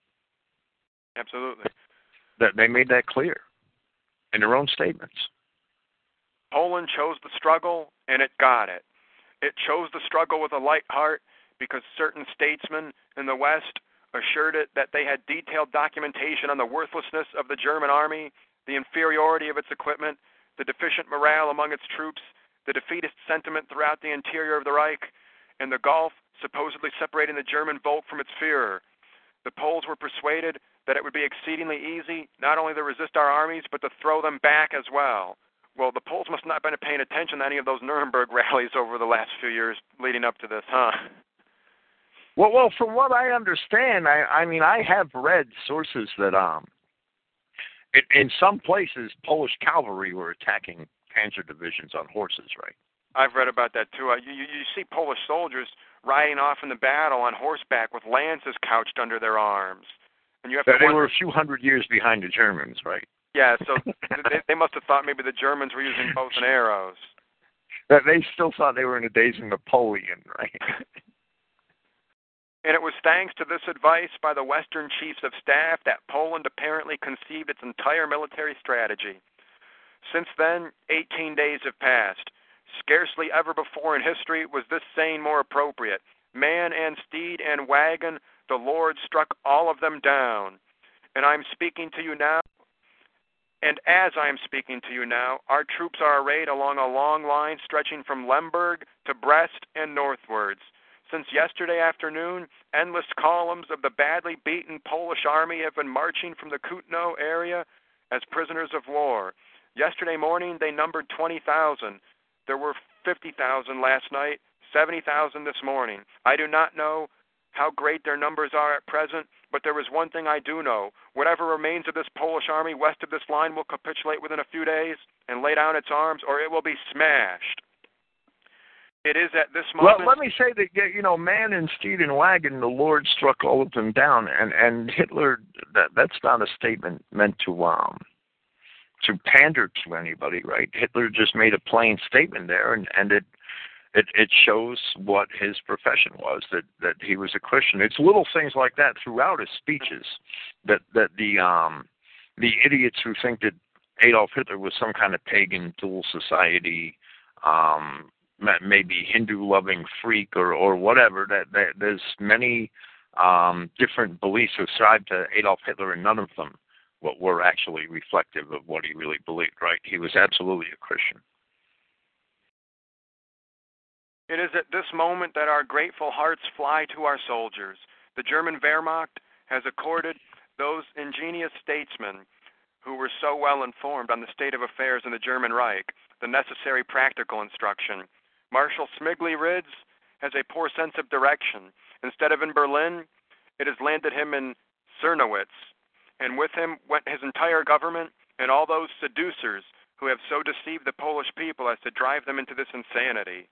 Absolutely. That they made that clear in their own statements. Poland chose the struggle, and it got it. It chose the struggle with a light heart because certain statesmen in the West assured it that they had detailed documentation on the worthlessness of the German army, the inferiority of its equipment, the deficient morale among its troops, the defeatist sentiment throughout the interior of the Reich, and the gulf supposedly separating the German Volk from its Führer. The Poles were persuaded that it would be exceedingly easy not only to resist our armies, but to throw them back as well. Well, the Poles must not have been paying attention to any of those Nuremberg rallies over the last few years leading up to this, huh? Well, well, from what I understand, I, I mean, I have read sources that um, it, in some places, Polish cavalry were attacking panzer divisions on horses, right? I've read about that, too. Uh, you, you see Polish soldiers riding off in the battle on horseback with lances couched under their arms. And you have They to wonder, were a few hundred years behind the Germans, right? Yeah, so they, they must have thought maybe the Germans were using bows and arrows. That they still thought they were in the days of Napoleon, right? And it was thanks to this advice by the Western Chiefs of Staff that Poland apparently conceived its entire military strategy. Since then, eighteen days have passed. Scarcely ever before in history was this saying more appropriate. Man and steed and wagon, the Lord struck all of them down. And I'm speaking to you now, and as I am speaking to you now, our troops are arrayed along a long line stretching from Lemberg to Brest and northwards. Since yesterday afternoon, endless columns of the badly beaten Polish army have been marching from the Kutno area as prisoners of war. Yesterday morning, they numbered twenty thousand. There were fifty thousand last night, seventy thousand this morning. I do not know how great their numbers are at present, but there is one thing I do know. Whatever remains of this Polish army west of this line will capitulate within a few days and lay down its arms, or it will be smashed. It is at this moment... Well, let me say that, you know, man and steed and wagon, the Lord struck all of them down, and, and Hitler, that, that's not a statement meant to um to pander to anybody, right? Hitler just made a plain statement there, and, and it It, it shows what his profession was, that, that he was a Christian. It's little things like that throughout his speeches that, that the um, the idiots who think that Adolf Hitler was some kind of pagan dual society, um, maybe Hindu-loving freak or, or whatever, that, that there's many um, different beliefs ascribed to Adolf Hitler, and none of them what were actually reflective of what he really believed, right? He was absolutely a Christian. It is at this moment that our grateful hearts fly to our soldiers. The German Wehrmacht has accorded those ingenious statesmen who were so well informed on the state of affairs in the German Reich the necessary practical instruction. Marshal Schmigly-Ritz has a poor sense of direction. Instead of in Berlin, it has landed him in Czernowitz, and with him went his entire government and all those seducers who have so deceived the Polish people as to drive them into this insanity.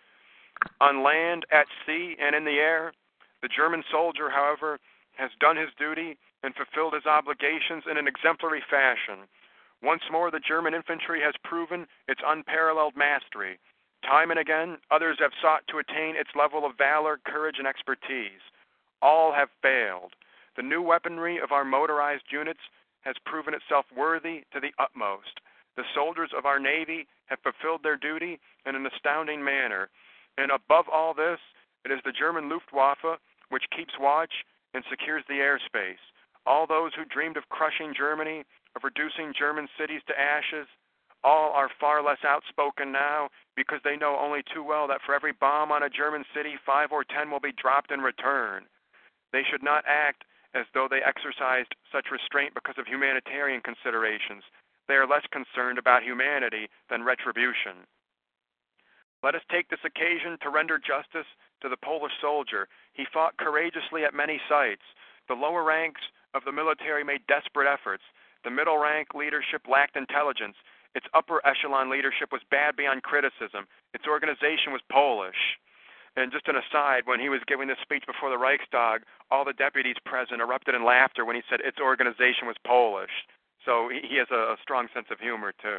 On land, at sea, and in the air, the German soldier, however, has done his duty and fulfilled his obligations in an exemplary fashion. Once more, the German infantry has proven its unparalleled mastery. Time and again, others have sought to attain its level of valor, courage, and expertise. All have failed. The new weaponry of our motorized units has proven itself worthy to the utmost. The soldiers of our Navy have fulfilled their duty in an astounding manner. And above all this, it is the German Luftwaffe which keeps watch and secures the airspace. All those who dreamed of crushing Germany, of reducing German cities to ashes, all are far less outspoken now because they know only too well that for every bomb on a German city, five or ten will be dropped in return. They should not act as though they exercised such restraint because of humanitarian considerations. They are less concerned about humanity than retribution. Let us take this occasion to render justice to the Polish soldier. He fought courageously at many sites. The lower ranks of the military made desperate efforts. The middle rank leadership lacked intelligence. Its upper echelon leadership was bad beyond criticism. Its organization was Polish. And just an aside, when he was giving this speech before the Reichstag, all the deputies present erupted in laughter when he said its organization was Polish. So he has a strong sense of humor, too.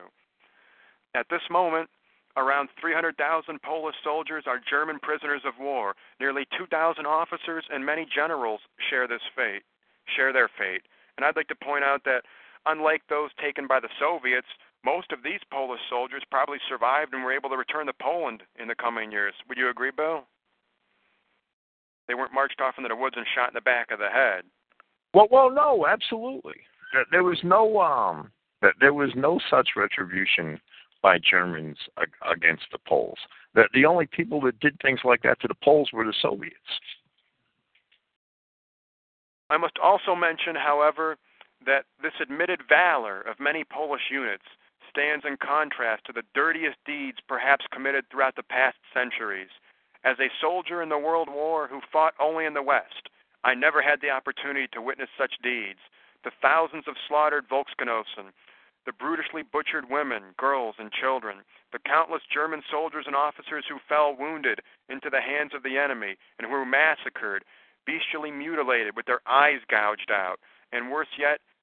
At this moment, around three hundred thousand Polish soldiers are German prisoners of war. Nearly two thousand officers and many generals share this fate, share their fate. And I'd like to point out that, unlike those taken by the Soviets, most of these Polish soldiers probably survived and were able to return to Poland in the coming years. Would you agree, Bill? They weren't marched off into the woods and shot in the back of the head. Well, well, no, absolutely. There was no, um, there was no such retribution by Germans against the Poles. That the only people that did things like that to the Poles were the Soviets. I must also mention, however, that this admitted valor of many Polish units stands in contrast to the dirtiest deeds perhaps committed throughout the past centuries. As a soldier in the World War who fought only in the West, I never had the opportunity to witness such deeds. The thousands of slaughtered Volksgenossen, the brutally butchered women, girls, and children, the countless German soldiers and officers who fell wounded into the hands of the enemy and who were massacred, bestially mutilated with their eyes gouged out, and worse yet,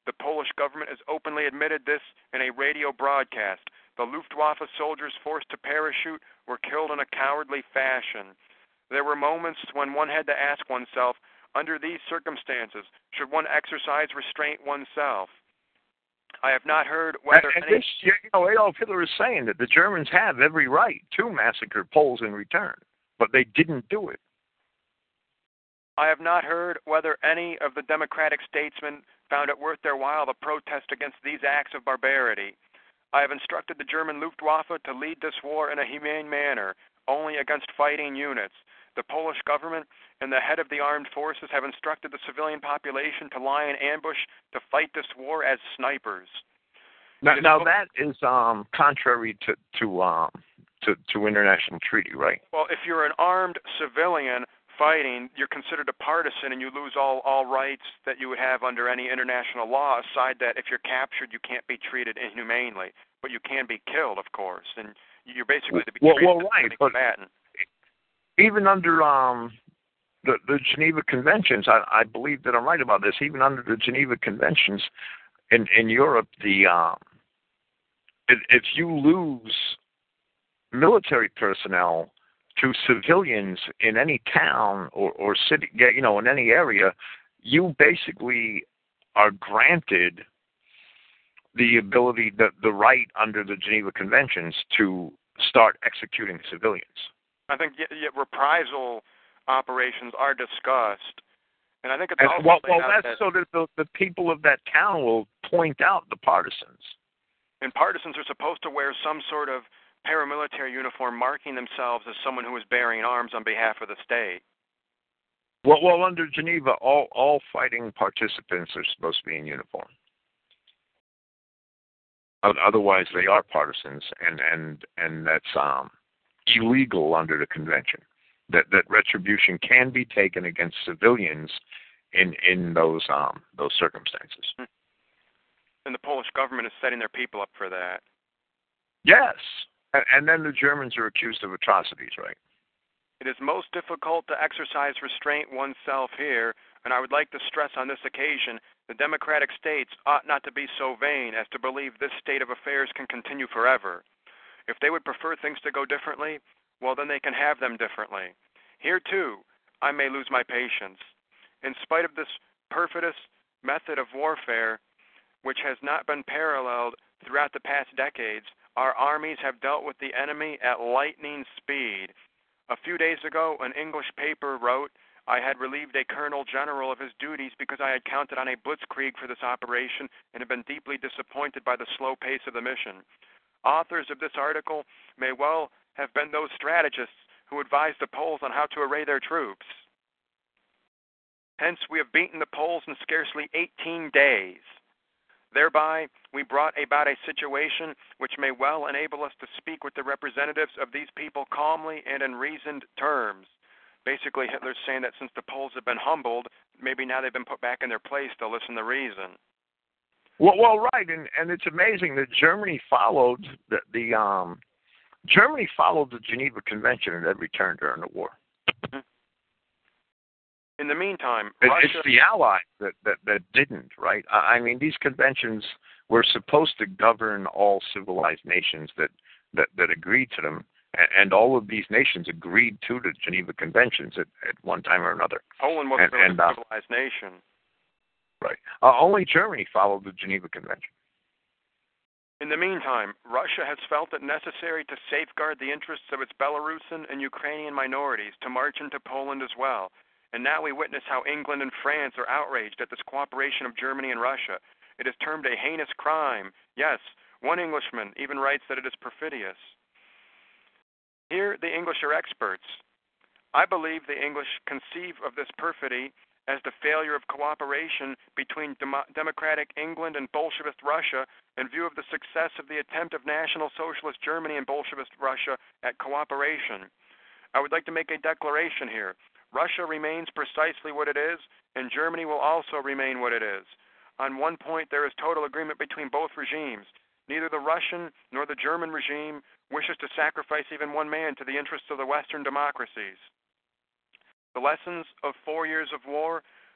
The Polish government has openly admitted this in a radio broadcast. The Luftwaffe soldiers forced to parachute were killed in a cowardly fashion. There were moments when one had to ask oneself, under these circumstances, should one exercise restraint oneself? I have not heard whether and, and any... this, you know, Adolf Hitler is saying that the Germans have every right to massacre Poles in return, but they didn't do it. I have not heard whether any of the democratic statesmen found it worth their while to protest against these acts of barbarity. I have instructed the German Luftwaffe to lead this war in a humane manner, only against fighting units. The Polish government and the head of the armed forces have instructed the civilian population to lie in ambush to fight this war as snipers. Now, now that is um, contrary to to, um, to to international treaty, right? Well, if you're an armed civilian fighting, you're considered a partisan and you lose all, all rights that you would have under any international law, aside that if you're captured, you can't be treated inhumanely. But you can be killed, of course, and you're basically to be well, treated well, as right, a but combatant. Even under um, the, the Geneva Conventions, I, I believe that I'm right about this, even under the Geneva Conventions in, in Europe, the um, if, if you lose military personnel to civilians in any town or, or city, you know, in any area, you basically are granted the ability, the, the right under the Geneva Conventions to start executing civilians. I think y- y- reprisal operations are discussed, and I think it's and, also well, laid well out that's that, so that the, the people of that town will point out the partisans. and partisans are supposed to wear some sort of paramilitary uniform marking themselves as someone who is bearing arms on behalf of the state. Well, well, under Geneva, all, all fighting participants are supposed to be in uniform. Otherwise, they are partisans, and, and, and that's um, illegal under the convention. That that retribution can be taken against civilians in in those um, those circumstances. And the Polish government is setting their people up for that. Yes, and, and then the Germans are accused of atrocities, right? It is most difficult to exercise restraint oneself here, and I would like to stress on this occasion, the democratic states ought not to be so vain as to believe this state of affairs can continue forever. If they would prefer things to go differently, well, then they can have them differently. Here, too, I may lose my patience. In spite of this perfidious method of warfare, which has not been paralleled throughout the past decades, our armies have dealt with the enemy at lightning speed. A few days ago, an English paper wrote, I had relieved a colonel general of his duties because I had counted on a blitzkrieg for this operation and had been deeply disappointed by the slow pace of the mission. Authors of this article may well have been those strategists who advised the Poles on how to array their troops. Hence, we have beaten the Poles in scarcely eighteen days. Thereby, we brought about a situation which may well enable us to speak with the representatives of these people calmly and in reasoned terms. Basically, Hitler's saying that since the Poles have been humbled, maybe now they've been put back in their place, they'll listen to reason. Well, well, right, and and it's amazing that Germany followed the, the um, Germany followed the Geneva Convention at every turn during the war. In the meantime, it, Russia... it's the Allies that, that, that didn't, right? I mean, these conventions were supposed to govern all civilized nations that, that, that agreed to them, and, and all of these nations agreed to the Geneva Conventions at, at one time or another. Poland wasn't and, really and, a uh, civilized nation. Right. Uh, only Germany followed the Geneva Convention. In the meantime, Russia has felt it necessary to safeguard the interests of its Belarusian and Ukrainian minorities to march into Poland as well. And now we witness how England and France are outraged at this cooperation of Germany and Russia. It is termed a heinous crime. Yes, one Englishman even writes that it is perfidious. Here, the English are experts. I believe the English conceive of this perfidy as the failure of cooperation between Dem- democratic England and Bolshevist Russia in view of the success of the attempt of National Socialist Germany and Bolshevist Russia at cooperation. I would like to make a declaration here. Russia remains precisely what it is, and Germany will also remain what it is. On one point, there is total agreement between both regimes. Neither the Russian nor the German regime wishes to sacrifice even one man to the interests of the Western democracies. The lessons of four years of war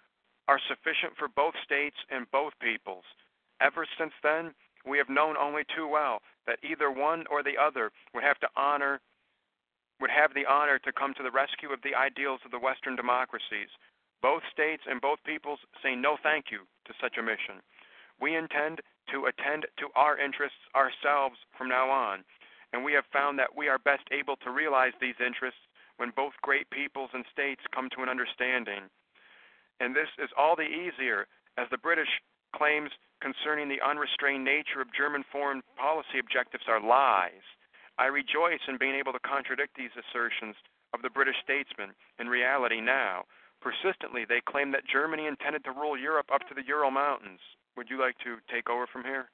are sufficient for both states and both peoples. Ever since then, we have known only too well that either one or the other would have to honor would have the honor to come to the rescue of the ideals of the Western democracies. Both states and both peoples say no thank you to such a mission. We intend to attend to our interests ourselves from now on, and we have found that we are best able to realize these interests when both great peoples and states come to an understanding. And this is all the easier as the British claims concerning the unrestrained nature of German foreign policy objectives are lies. I rejoice in being able to contradict these assertions of the British statesmen. In reality now, persistently they claim that Germany intended to rule Europe up to the Ural Mountains. Would you like to take over from here?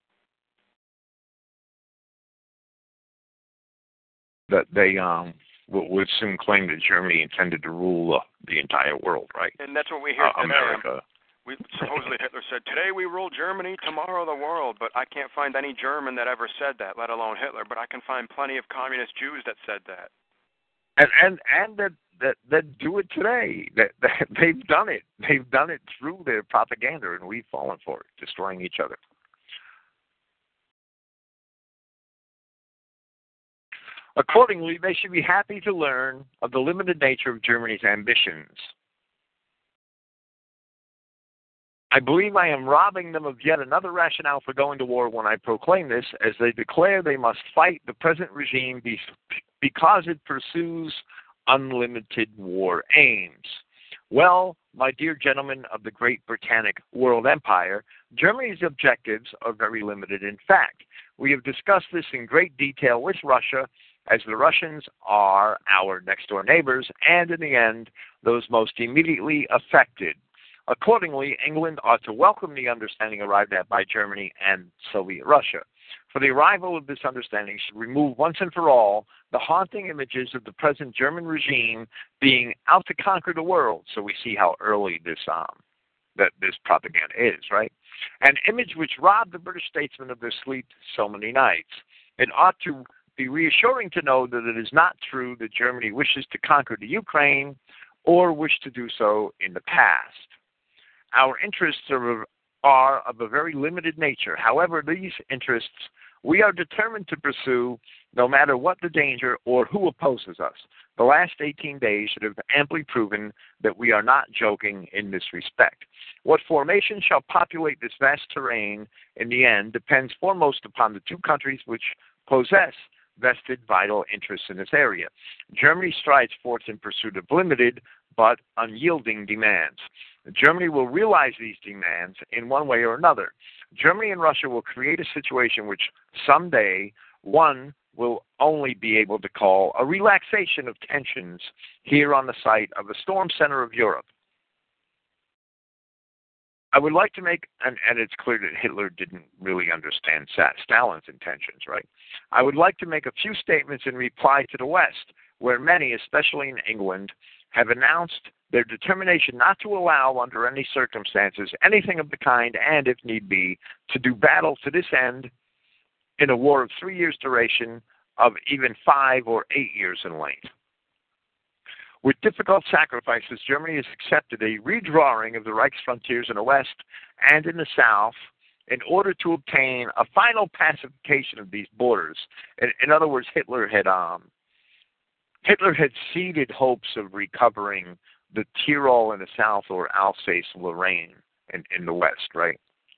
That they um would soon claim that Germany intended to rule uh, the entire world, right? And that's what we hear uh, today. America. We, supposedly Hitler said, today we rule Germany, tomorrow the world. But I can't find any German that ever said that, let alone Hitler. But I can find plenty of communist Jews that said that. And and and that that that do it today. That, that they've done it. They've done it through their propaganda, and we've fallen for it, destroying each other. Accordingly, they should be happy to learn of the limited nature of Germany's ambitions. I believe I am robbing them of yet another rationale for going to war when I proclaim this, as they declare they must fight the present regime because it pursues unlimited war aims. Well, my dear gentlemen of the Great Britannic World Empire, Germany's objectives are very limited in fact. We have discussed this in great detail with Russia, as the Russians are our next-door neighbors, and in the end, those most immediately affected. Accordingly, England ought to welcome the understanding arrived at by Germany and Soviet Russia. For the arrival of this understanding should remove once and for all the haunting images of the present German regime being out to conquer the world. So we see how early this um, that this propaganda is, right? An image which robbed the British statesmen of their sleep so many nights. It ought to be reassuring to know that it is not true that Germany wishes to conquer the Ukraine or wish to do so in the past. Our interests are, are of a very limited nature. However, these interests we are determined to pursue no matter what the danger or who opposes us. The last eighteen days should have amply proven that we are not joking in this respect. What formation shall populate this vast terrain in the end depends foremost upon the two countries which possess vested vital interests in this area. Germany strides forth in pursuit of limited but unyielding demands. Germany will realize these demands in one way or another. Germany and Russia will create a situation which someday one will only be able to call a relaxation of tensions here on the site of the storm center of Europe. I would like to make, and, and it's clear that Hitler didn't really understand Stalin's intentions, right? I would like to make a few statements in reply to the West, where many, especially in England, have announced their determination not to allow, under any circumstances, anything of the kind, and, if need be, to do battle to this end in a war of three years' duration, of even five or eight years in length. With difficult sacrifices, Germany has accepted a redrawing of the Reich's frontiers in the west and in the south in order to obtain a final pacification of these borders. In, in other words, Hitler had um, Hitler had seeded hopes of recovering the Tyrol in the south or Alsace-Lorraine in, in the west, right?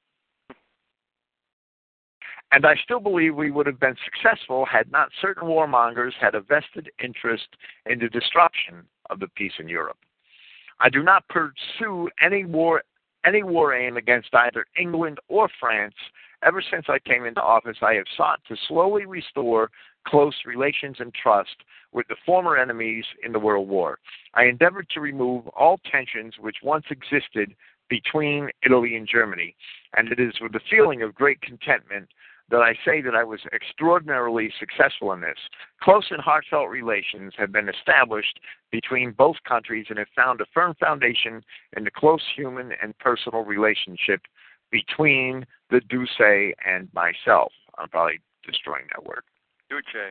And I still believe we would have been successful had not certain warmongers had a vested interest in the disruption of the peace in Europe. I do not pursue any war, any war aim against either England or France. Ever since I came into office, I have sought to slowly restore close relations and trust with the former enemies in the World War. I endeavored to remove all tensions which once existed between Italy and Germany, and it is with a feeling of great contentment that I say that I was extraordinarily successful in this. Close and heartfelt relations have been established between both countries and have found a firm foundation in the close human and personal relationship between the Duce and myself. I'm probably destroying that word. Duce.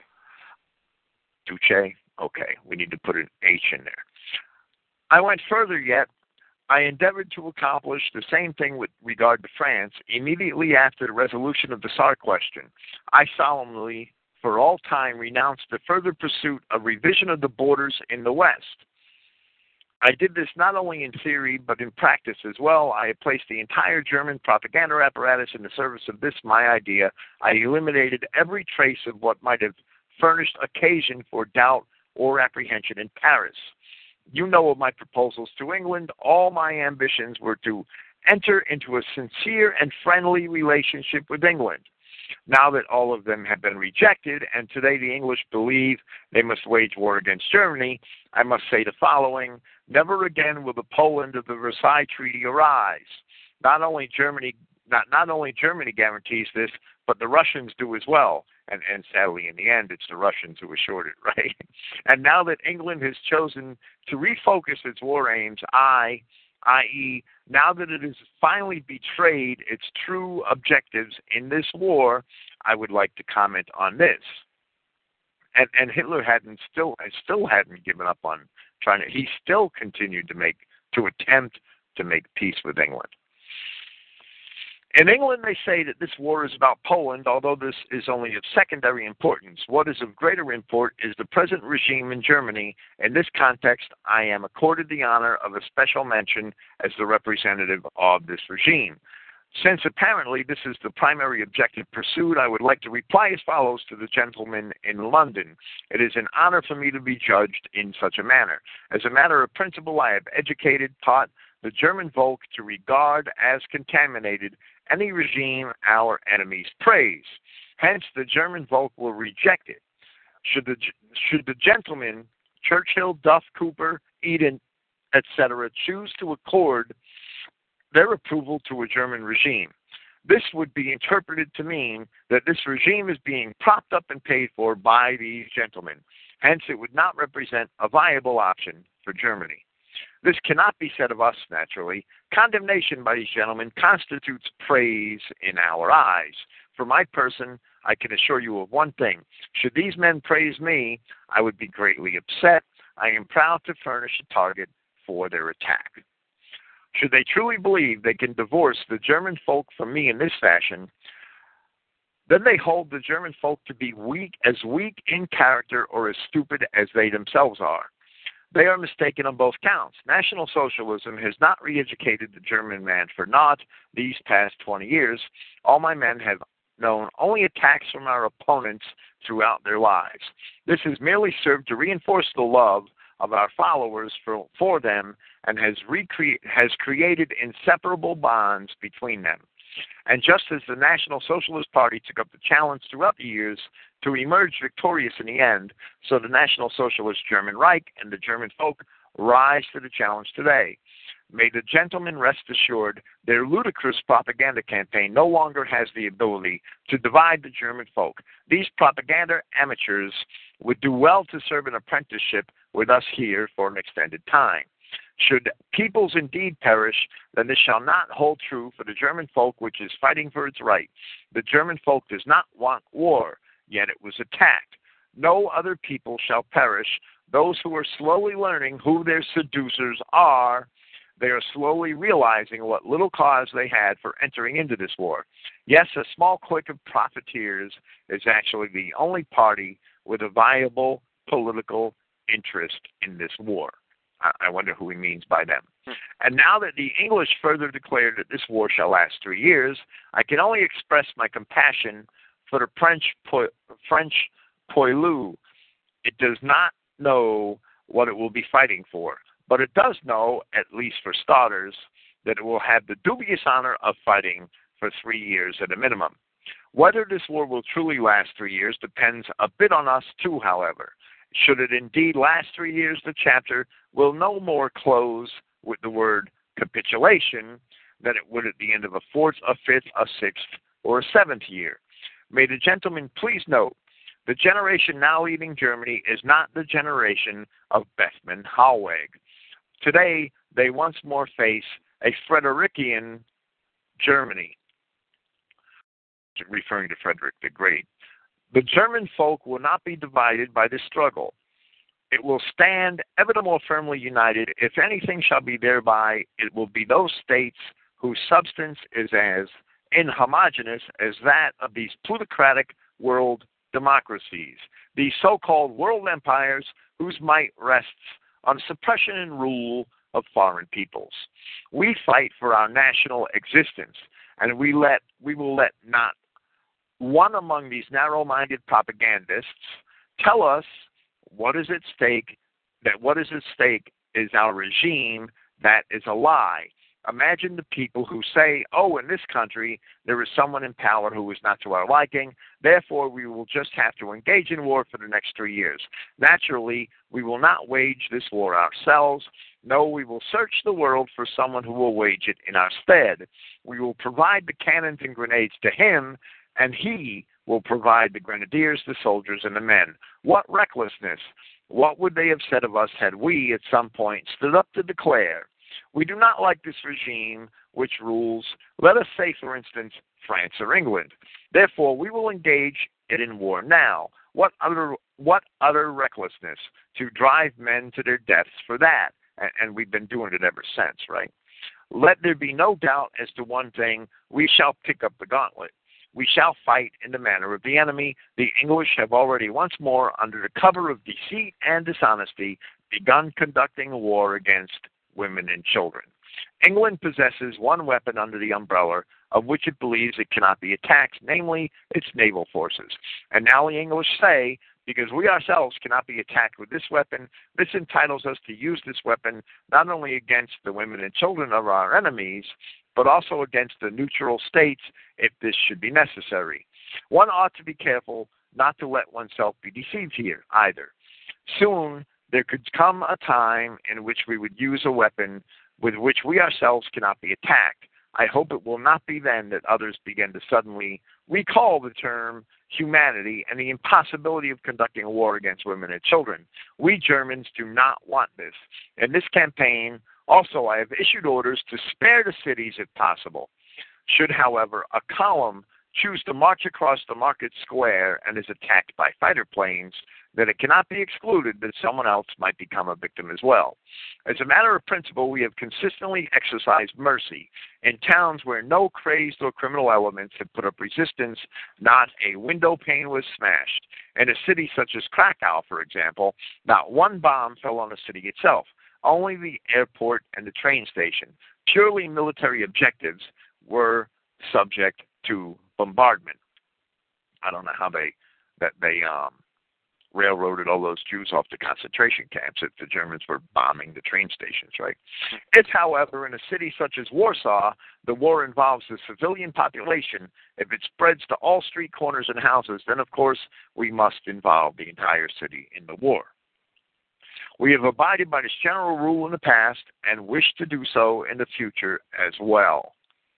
Duce? Okay, we need to put an H in there. I went further yet. I endeavored to accomplish the same thing with regard to France immediately after the resolution of the Saar question. I solemnly, for all time, renounced the further pursuit of revision of the borders in the West. I did this not only in theory, but in practice as well. I had placed the entire German propaganda apparatus in the service of this my idea. I eliminated every trace of what might have furnished occasion for doubt or apprehension in Paris. You know of my proposals to England. All my ambitions were to enter into a sincere and friendly relationship with England. Now that all of them have been rejected, and today the English believe they must wage war against Germany, I must say the following: never again will the Poland of the Versailles Treaty arise. Not only Germany, not, not only Germany guarantees this, but the Russians do as well. And, and sadly, in the end, it's the Russians who assured it, right? And now that England has chosen to refocus its war aims, I, that is, now that it has finally betrayed its true objectives in this war, I would like to comment on this. And, and Hitler hadn't still still hadn't given up on trying to. He still continued to make to attempt to make peace with England. In England, they say that this war is about Poland, although this is only of secondary importance. What is of greater import is the present regime in Germany. In this context, I am accorded the honor of a special mention as the representative of this regime. Since apparently this is the primary objective pursued, I would like to reply as follows to the gentleman in London. It is an honor for me to be judged in such a manner. As a matter of principle, I have educated, taught the German folk to regard as contaminated any regime our enemies praise. Hence, the German folk will reject it. Should the, should the gentlemen, Churchill, Duff, Cooper, Eden, et cetera, choose to accord their approval to a German regime, this would be interpreted to mean that this regime is being propped up and paid for by these gentlemen. Hence, it would not represent a viable option for Germany. This cannot be said of us, naturally. Condemnation by these gentlemen constitutes praise in our eyes. For my person, I can assure you of one thing. Should these men praise me, I would be greatly upset. I am proud to furnish a target for their attack. Should they truly believe they can divorce the German folk from me in this fashion, then they hold the German folk to be weak, as weak in character or as stupid as they themselves are. They are mistaken on both counts. National Socialism has not re-educated the German man for naught these past twenty years. All my men have known only attacks from our opponents throughout their lives. This has merely served to reinforce the love of our followers for, for them and has, recre- has created inseparable bonds between them. And just as the National Socialist Party took up the challenge throughout the years to emerge victorious in the end, so the National Socialist German Reich and the German folk rise to the challenge today. May the gentlemen rest assured their ludicrous propaganda campaign no longer has the ability to divide the German folk. These propaganda amateurs would do well to serve an apprenticeship with us here for an extended time. Should peoples indeed perish, then this shall not hold true for the German folk, which is fighting for its right. The German folk does not want war, yet it was attacked. No other people shall perish. Those who are slowly learning who their seducers are, they are slowly realizing what little cause they had for entering into this war. Yes, a small clique of profiteers is actually the only party with a viable political interest in this war. I wonder who he means by them. And now that the English further declared that this war shall last three years, I can only express my compassion for the French, po- French poilu. It does not know what it will be fighting for, but it does know, at least for starters, that it will have the dubious honor of fighting for three years at a minimum. Whether this war will truly last three years depends a bit on us too, however. Should it indeed last three years, the chapter will no more close with the word capitulation than it would at the end of a fourth, a fifth, a sixth, or a seventh year. May the gentlemen please note, the generation now leading Germany is not the generation of Bethmann Hollweg. Today, they once more face a Frederikian Germany, referring to Frederick the Great. The German folk will not be divided by this struggle. It will stand ever the more firmly united. If anything shall be thereby, it will be those states whose substance is as inhomogeneous as that of these plutocratic world democracies, these so-called world empires whose might rests on suppression and rule of foreign peoples. We fight for our national existence, and we let we will let not one among these narrow-minded propagandists tell us what is at stake, that what is at stake is our regime that is a lie. Imagine the people who say, oh, in this country, there is someone in power who is not to our liking, therefore we will just have to engage in war for the next three years. Naturally, we will not wage this war ourselves. No, we will search the world for someone who will wage it in our stead. We will provide the cannons and grenades to him, and he will provide the grenadiers, the soldiers, and the men. What recklessness! What would they have said of us had we, at some point, stood up to declare, we do not like this regime which rules, let us say, for instance, France or England. Therefore, we will engage it in war now. What utter, what utter recklessness to drive men to their deaths for that. And, and we've been doing it ever since, right? Let there be no doubt as to one thing, we shall pick up the gauntlet. We shall fight in the manner of the enemy. The English have already once more, under the cover of deceit and dishonesty, begun conducting a war against women and children. England possesses one weapon under the umbrella of which it believes it cannot be attacked, namely its naval forces. And now the English say, because we ourselves cannot be attacked with this weapon, this entitles us to use this weapon not only against the women and children of our enemies, but also against the neutral states if this should be necessary. One ought to be careful not to let oneself be deceived here either. Soon there could come a time in which we would use a weapon with which we ourselves cannot be attacked. I hope it will not be then that others begin to suddenly recall the term humanity and the impossibility of conducting a war against women and children. We Germans do not want this. In this campaign, also, I have issued orders to spare the cities if possible. Should, however, a column choose to march across the market square and is attacked by fighter planes, then it cannot be excluded that someone else might become a victim as well. As a matter of principle, we have consistently exercised mercy. In towns where no crazed or criminal elements have put up resistance, not a window pane was smashed. In a city such as Krakow, for example, not one bomb fell on the city itself. Only the airport and the train station, purely military objectives, were subject to bombardment. I don't know how they that they um, railroaded all those Jews off to concentration camps if the Germans were bombing the train stations, right? If, however, in a city such as Warsaw, the war involves the civilian population, if it spreads to all street corners and houses, then, of course, we must involve the entire city in the war. We have abided by this general rule in the past and wish to do so in the future as well.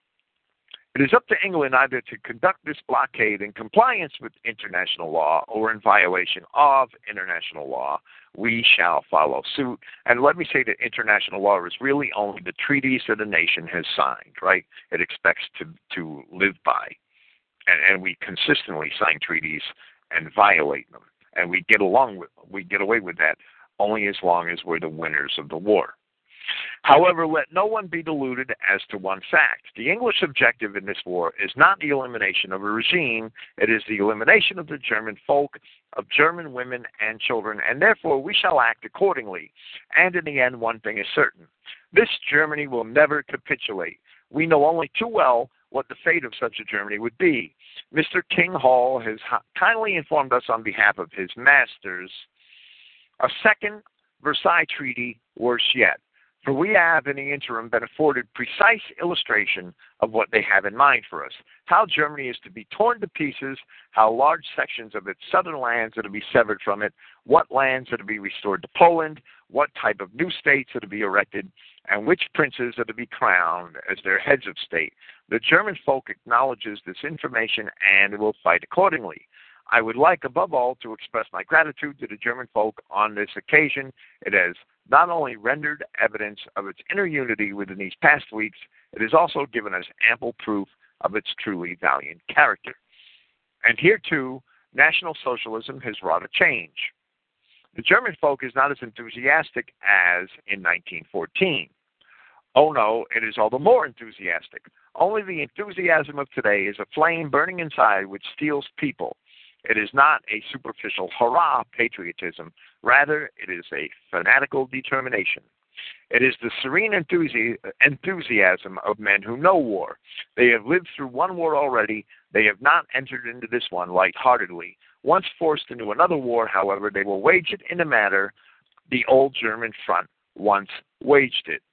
It is up to England either to conduct this blockade in compliance with international law or in violation of international law. We shall follow suit. And let me say that international law is really only the treaties that a nation has signed, right? It expects to, to live by. And, and we consistently sign treaties and violate them. And we get along with, we get away with that only as long as we're the winners of the war. However, let no one be deluded as to one fact. The English objective in this war is not the elimination of a regime. It is the elimination of the German folk, of German women and children, and therefore we shall act accordingly. And in the end, one thing is certain. This Germany will never capitulate. We know only too well what the fate of such a Germany would be. Mister King Hall has kindly informed us on behalf of his masters a second Versailles Treaty, worse yet. For we have, in the interim, been afforded precise illustration of what they have in mind for us, how Germany is to be torn to pieces, how large sections of its southern lands are to be severed from it, what lands are to be restored to Poland, what type of new states are to be erected, and which princes are to be crowned as their heads of state. The German folk acknowledges this information and will fight accordingly. I would like, above all, to express my gratitude to the German folk on this occasion. It has not only rendered evidence of its inner unity within these past weeks, it has also given us ample proof of its truly valiant character. And here, too, National Socialism has wrought a change. The German folk is not as enthusiastic as in nineteen fourteen. Oh no, it is all the more enthusiastic. Only the enthusiasm of today is a flame burning inside which steals people. It is not a superficial hurrah patriotism. Rather, it is a fanatical determination. It is the serene enthusi- enthusiasm of men who know war. They have lived through one war already. They have not entered into this one lightheartedly. Once forced into another war, however, they will wage it in a manner the old German front once waged it.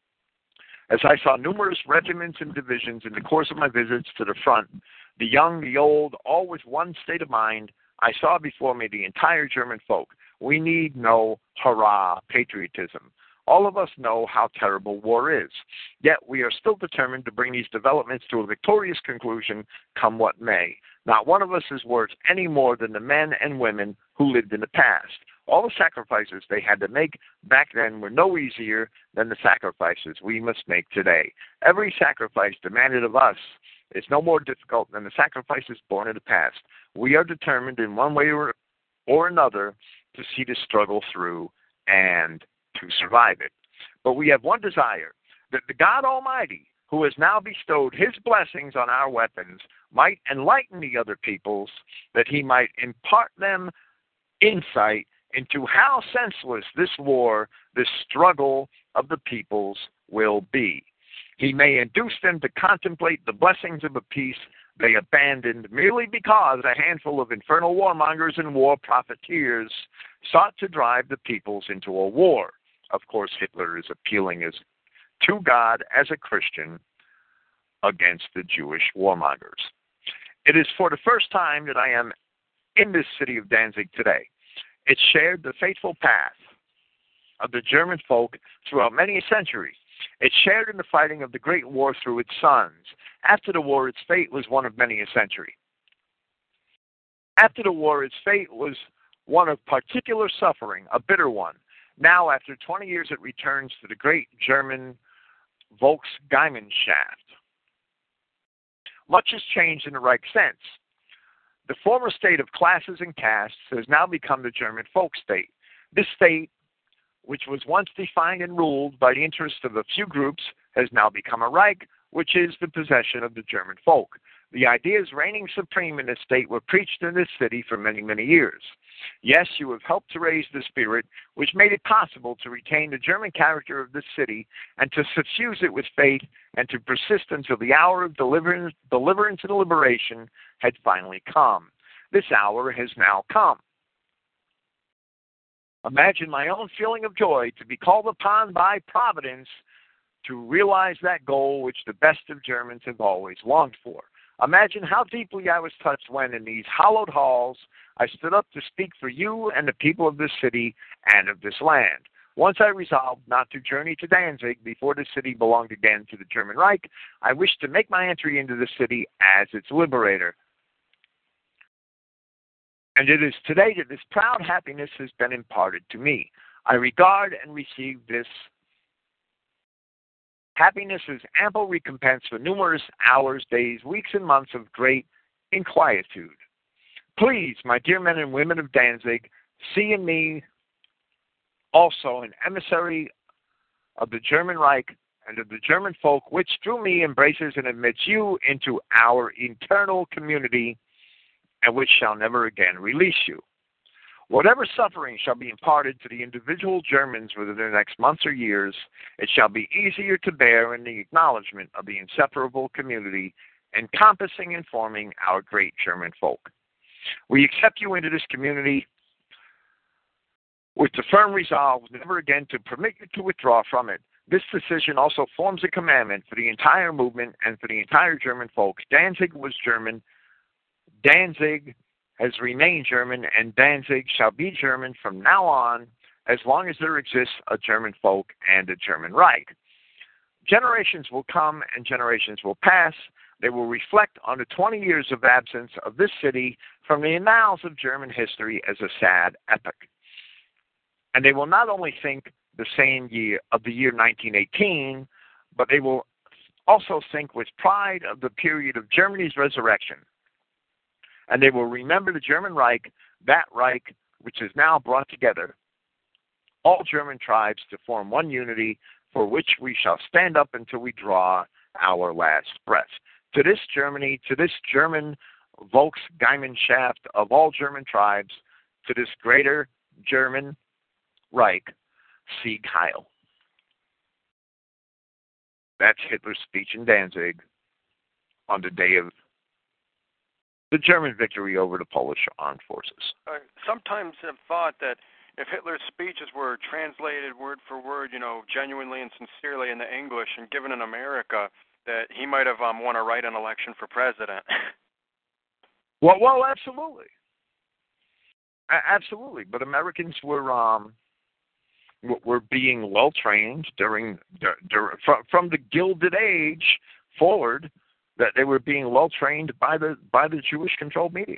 As I saw numerous regiments and divisions in the course of my visits to the front, the young, the old, all with one state of mind, I saw before me the entire German folk. We need no hurrah patriotism. All of us know how terrible war is. Yet we are still determined to bring these developments to a victorious conclusion, come what may. Not one of us is worth any more than the men and women who lived in the past. All the sacrifices they had to make back then were no easier than the sacrifices we must make today. Every sacrifice demanded of us is no more difficult than the sacrifices born in the past. We are determined in one way or, or another to see the struggle through and to survive it. But we have one desire, that the God Almighty, who has now bestowed his blessings on our weapons, might enlighten the other peoples, that he might impart them insight into how senseless this war, this struggle of the peoples will be. He may induce them to contemplate the blessings of a peace they abandoned merely because a handful of infernal warmongers and war profiteers sought to drive the peoples into a war. Of course, Hitler is appealing as to God as a Christian against the Jewish warmongers. It is for the first time that I am in this city of Danzig today. It shared the faithful path of the German folk throughout many a century. It shared in the fighting of the Great War through its sons. After the war, its fate was one of many a century. After the war, its fate was one of particular suffering, a bitter one. Now, after twenty years, it returns to the great German Volksgemeinschaft. Much has changed in the Reich since. The former state of classes and castes has now become the German folk state. This state, which was once defined and ruled by the interests of a few groups, has now become a Reich, which is the possession of the German folk. The ideas reigning supreme in this state were preached in this city for many, many years. Yes, you have helped to raise the spirit, which made it possible to retain the German character of this city and to suffuse it with faith and to persist until the hour of deliverance, deliverance and liberation had finally come. This hour has now come. Imagine my own feeling of joy to be called upon by Providence to realize that goal which the best of Germans have always longed for. Imagine how deeply I was touched when, in these hallowed halls, I stood up to speak for you and the people of this city and of this land. Once I resolved not to journey to Danzig before the city belonged again to the German Reich, I wished to make my entry into the city as its liberator. And it is today that this proud happiness has been imparted to me. I regard and receive this happiness as ample recompense for numerous hours, days, weeks, and months of great inquietude. Please, my dear men and women of Danzig, see in me also an emissary of the German Reich and of the German folk, which through me embraces and admits you into our eternal community, and which shall never again release you. Whatever suffering shall be imparted to the individual Germans within the next months or years, it shall be easier to bear in the acknowledgement of the inseparable community encompassing and forming our great German folk. We accept you into this community with the firm resolve never again to permit you to withdraw from it. This decision also forms a commandment for the entire movement and for the entire German folk. Danzig was German. Danzig has remained German, and Danzig shall be German from now on as long as there exists a German folk and a German Reich. Generations will come and generations will pass. They will reflect on the twenty years of absence of this city from the annals of German history as a sad epoch. And they will not only think the same year of the year nineteen eighteen, but they will also think with pride of the period of Germany's resurrection. And they will remember the German Reich, that Reich which has now brought together all German tribes to form one unity, for which we shall stand up until we draw our last breath. To this Germany, to this German Volksgemeinschaft of all German tribes, to this greater German Reich, Sieg Heil. That's Hitler's speech in Danzig on the day of the German victory over the Polish armed forces. I sometimes have thought that if Hitler's speeches were translated word for word, you know, genuinely and sincerely into English and given in America, that he might have um, won a write-in election for president. well, well, absolutely, a- absolutely. But Americans were um, were being well trained during, during from from the Gilded Age forward. That they were being well trained by the by the Jewish-controlled media.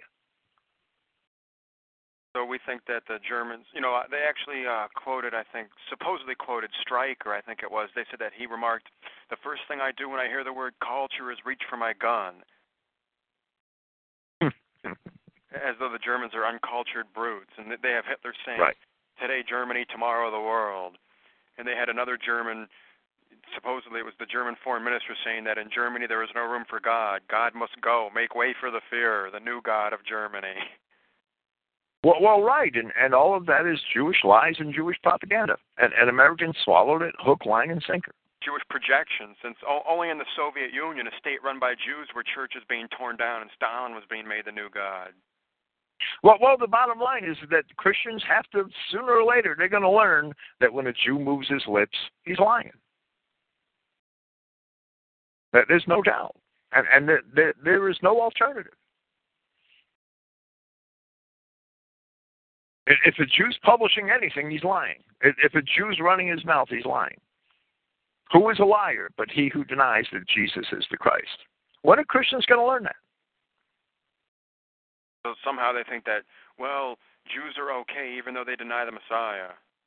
So we think that the Germans, you know, they actually uh, quoted, I think, supposedly quoted Stryker, I think it was. They said that he remarked, "The first thing I do when I hear the word culture is reach for my gun," as though the Germans are uncultured brutes, and they have Hitler saying, right. "Today Germany, tomorrow the world," and they had another German. Supposedly it was the German foreign minister saying that in Germany there is no room for God. God must go. Make way for the Führer, the new God of Germany. Well, well right, and, and all of that is Jewish lies and Jewish propaganda. And, and Americans swallowed it hook, line, and sinker. Jewish projection, since only in the Soviet Union, a state run by Jews, were churches being torn down and Stalin was being made the new God. Well, well, the bottom line is that Christians have to, sooner or later, they're going to learn that when a Jew moves his lips, he's lying. There's no doubt. And, and there, there, there is no alternative. If a Jew's publishing anything, he's lying. If a Jew's running his mouth, he's lying. Who is a liar but he who denies that Jesus is the Christ? When are Christians going to learn that? So somehow they think that, well, Jews are okay even though they deny the Messiah.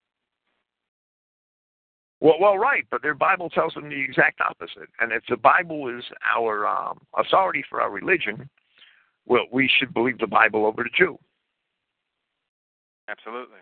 Well, well, right, but their Bible tells them the exact opposite. And if the Bible is our um, authority for our religion, well, we should believe the Bible over the Jew. Absolutely.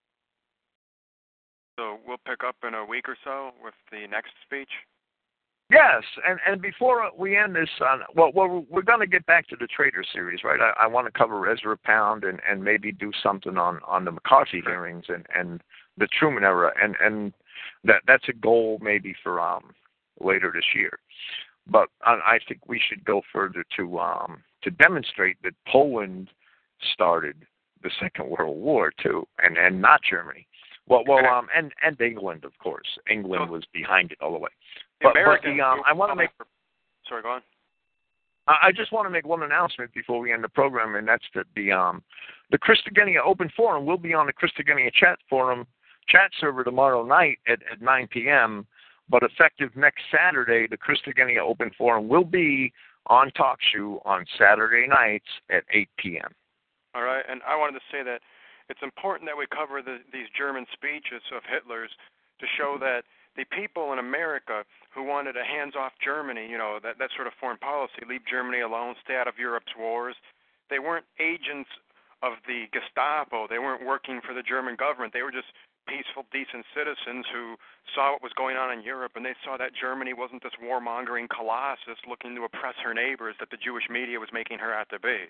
So we'll pick up in a week or so with the next speech? Yes, and, and before we end this, on, well, well, we're going to get back to the Traitor series, right? I, I want to cover Ezra Pound and, and maybe do something on, on the McCarthy hearings and, and the Truman era, and, and that that's a goal maybe for um, later this year. But I, I think we should go further to um, to demonstrate that Poland started the Second World War too, and, and not Germany. Well, well, um, and, and England, of course. England was behind it all the way. But, but the, um, I want to make. Sorry, go on. I just want to make one announcement before we end the program, and that's that the um, the Christogenea Open Forum will be on the Christogenea Chat Forum chat server tomorrow night at, at nine p.m. But effective next Saturday, the Christogenea Open Forum will be on TalkShoe on Saturday nights at eight p.m. All right, and I wanted to say that it's important that we cover the, these German speeches of Hitler's to show that the people in America who wanted a hands-off Germany, you know, that, that sort of foreign policy, leave Germany alone, stay out of Europe's wars, they weren't agents of the Gestapo. They weren't working for the German government. They were just peaceful, decent citizens who saw what was going on in Europe, and they saw that Germany wasn't this warmongering colossus looking to oppress her neighbors that the Jewish media was making her out to be.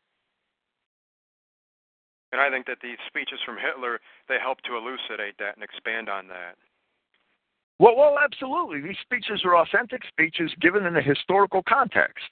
And I think that these speeches from Hitler, they help to elucidate that and expand on that. Well, well, absolutely. These speeches are authentic speeches given in a historical context,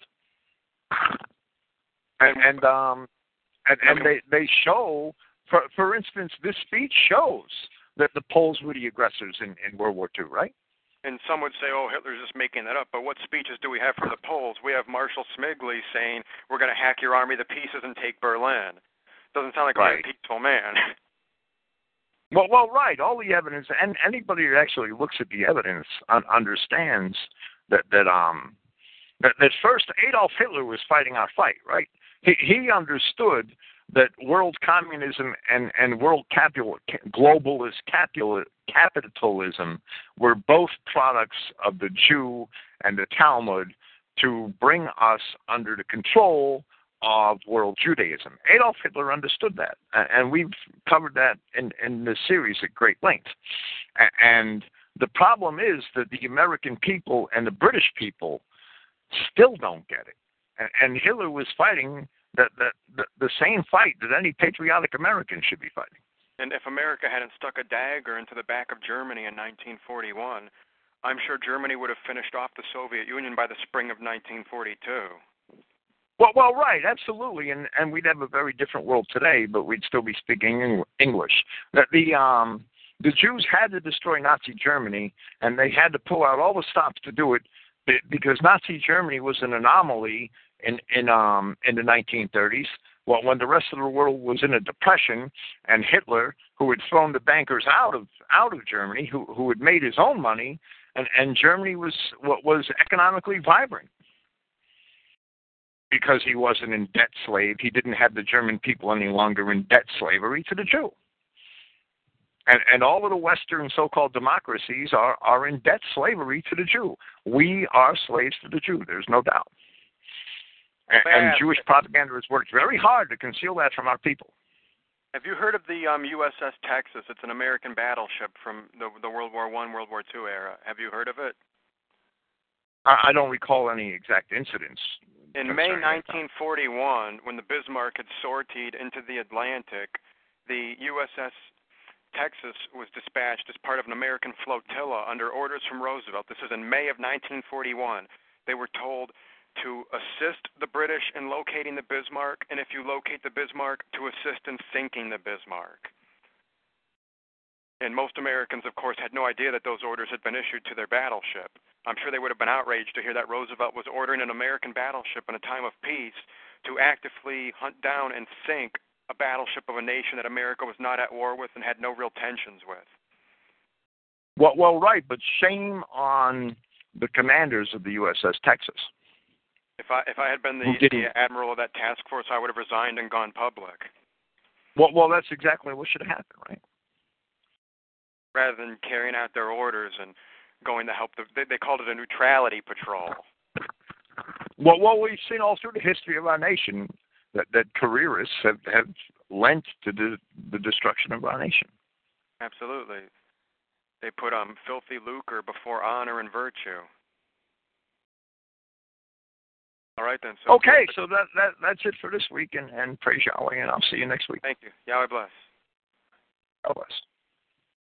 and and um, and, and they they show, for for instance, this speech shows that the Poles were the aggressors in, in World War Two, right? And some would say, oh, Hitler's just making that up. But what speeches do we have from the Poles? We have Marshal Smigly saying, we're going to hack your army to pieces and take Berlin. Doesn't sound like a right. very peaceful man. Well, well, right. All the evidence, and anybody that actually looks at the evidence un- understands that that um that, that first Adolf Hitler was fighting our fight, right? He he understood that world communism and and world capital globalist capital, capitalism were both products of the Jew and the Talmud to bring us under the control of world Judaism. Adolf Hitler understood that, and we've covered that in, in this series at great length. And the problem is that the American people and the British people still don't get it. And Hitler was fighting the, the, the, the same fight that any patriotic American should be fighting. And if America hadn't stuck a dagger into the back of Germany in nineteen forty-one, I'm sure Germany would have finished off the Soviet Union by the spring of nineteen forty-two. Well, well, right, absolutely, and and we'd have a very different world today, but we'd still be speaking English. The, the um the Jews had to destroy Nazi Germany, and they had to pull out all the stops to do it, because Nazi Germany was an anomaly in in um in the nineteen thirties. Well, when the rest of the world was in a depression, and Hitler, who had thrown the bankers out of out of Germany, who who had made his own money, and and Germany was what was economically vibrant. Because he wasn't in debt slave, he didn't have the German people any longer in debt slavery to the Jew. And, and all of the Western so-called democracies are, are in debt slavery to the Jew. We are slaves to the Jew, there's no doubt. And, and Jewish propaganda has worked very hard to conceal that from our people. Have you heard of the um, U S S Texas? It's an American battleship from the, the World War One, World War Two era. Have you heard of it? I, I don't recall any exact incidents. In May nineteen forty-one, when the Bismarck had sortied into the Atlantic, the U S S Texas was dispatched as part of an American flotilla under orders from Roosevelt. This is in May of nineteen forty-one. They were told to assist the British in locating the Bismarck, and if you locate the Bismarck, to assist in sinking the Bismarck. And most Americans, of course, had no idea that those orders had been issued to their battleship. I'm sure they would have been outraged to hear that Roosevelt was ordering an American battleship in a time of peace to actively hunt down and sink a battleship of a nation that America was not at war with and had no real tensions with. Well, well, right, but shame on the commanders of the U S S Texas. If I if I had been the, the admiral of that task force, I would have resigned and gone public. Well, well, that's exactly what should have happened, right? Rather than carrying out their orders and going to help the, they, they called it a neutrality patrol. Well, well, we've seen all through the history of our nation that, that careerists have, have lent to the, the destruction of our nation. Absolutely. They put um filthy lucre before honor and virtue. All right, then. So okay, so that, that that's it for this week, and, and praise Yahweh, and I'll see you next week. Thank you. Yahweh bless. God bless.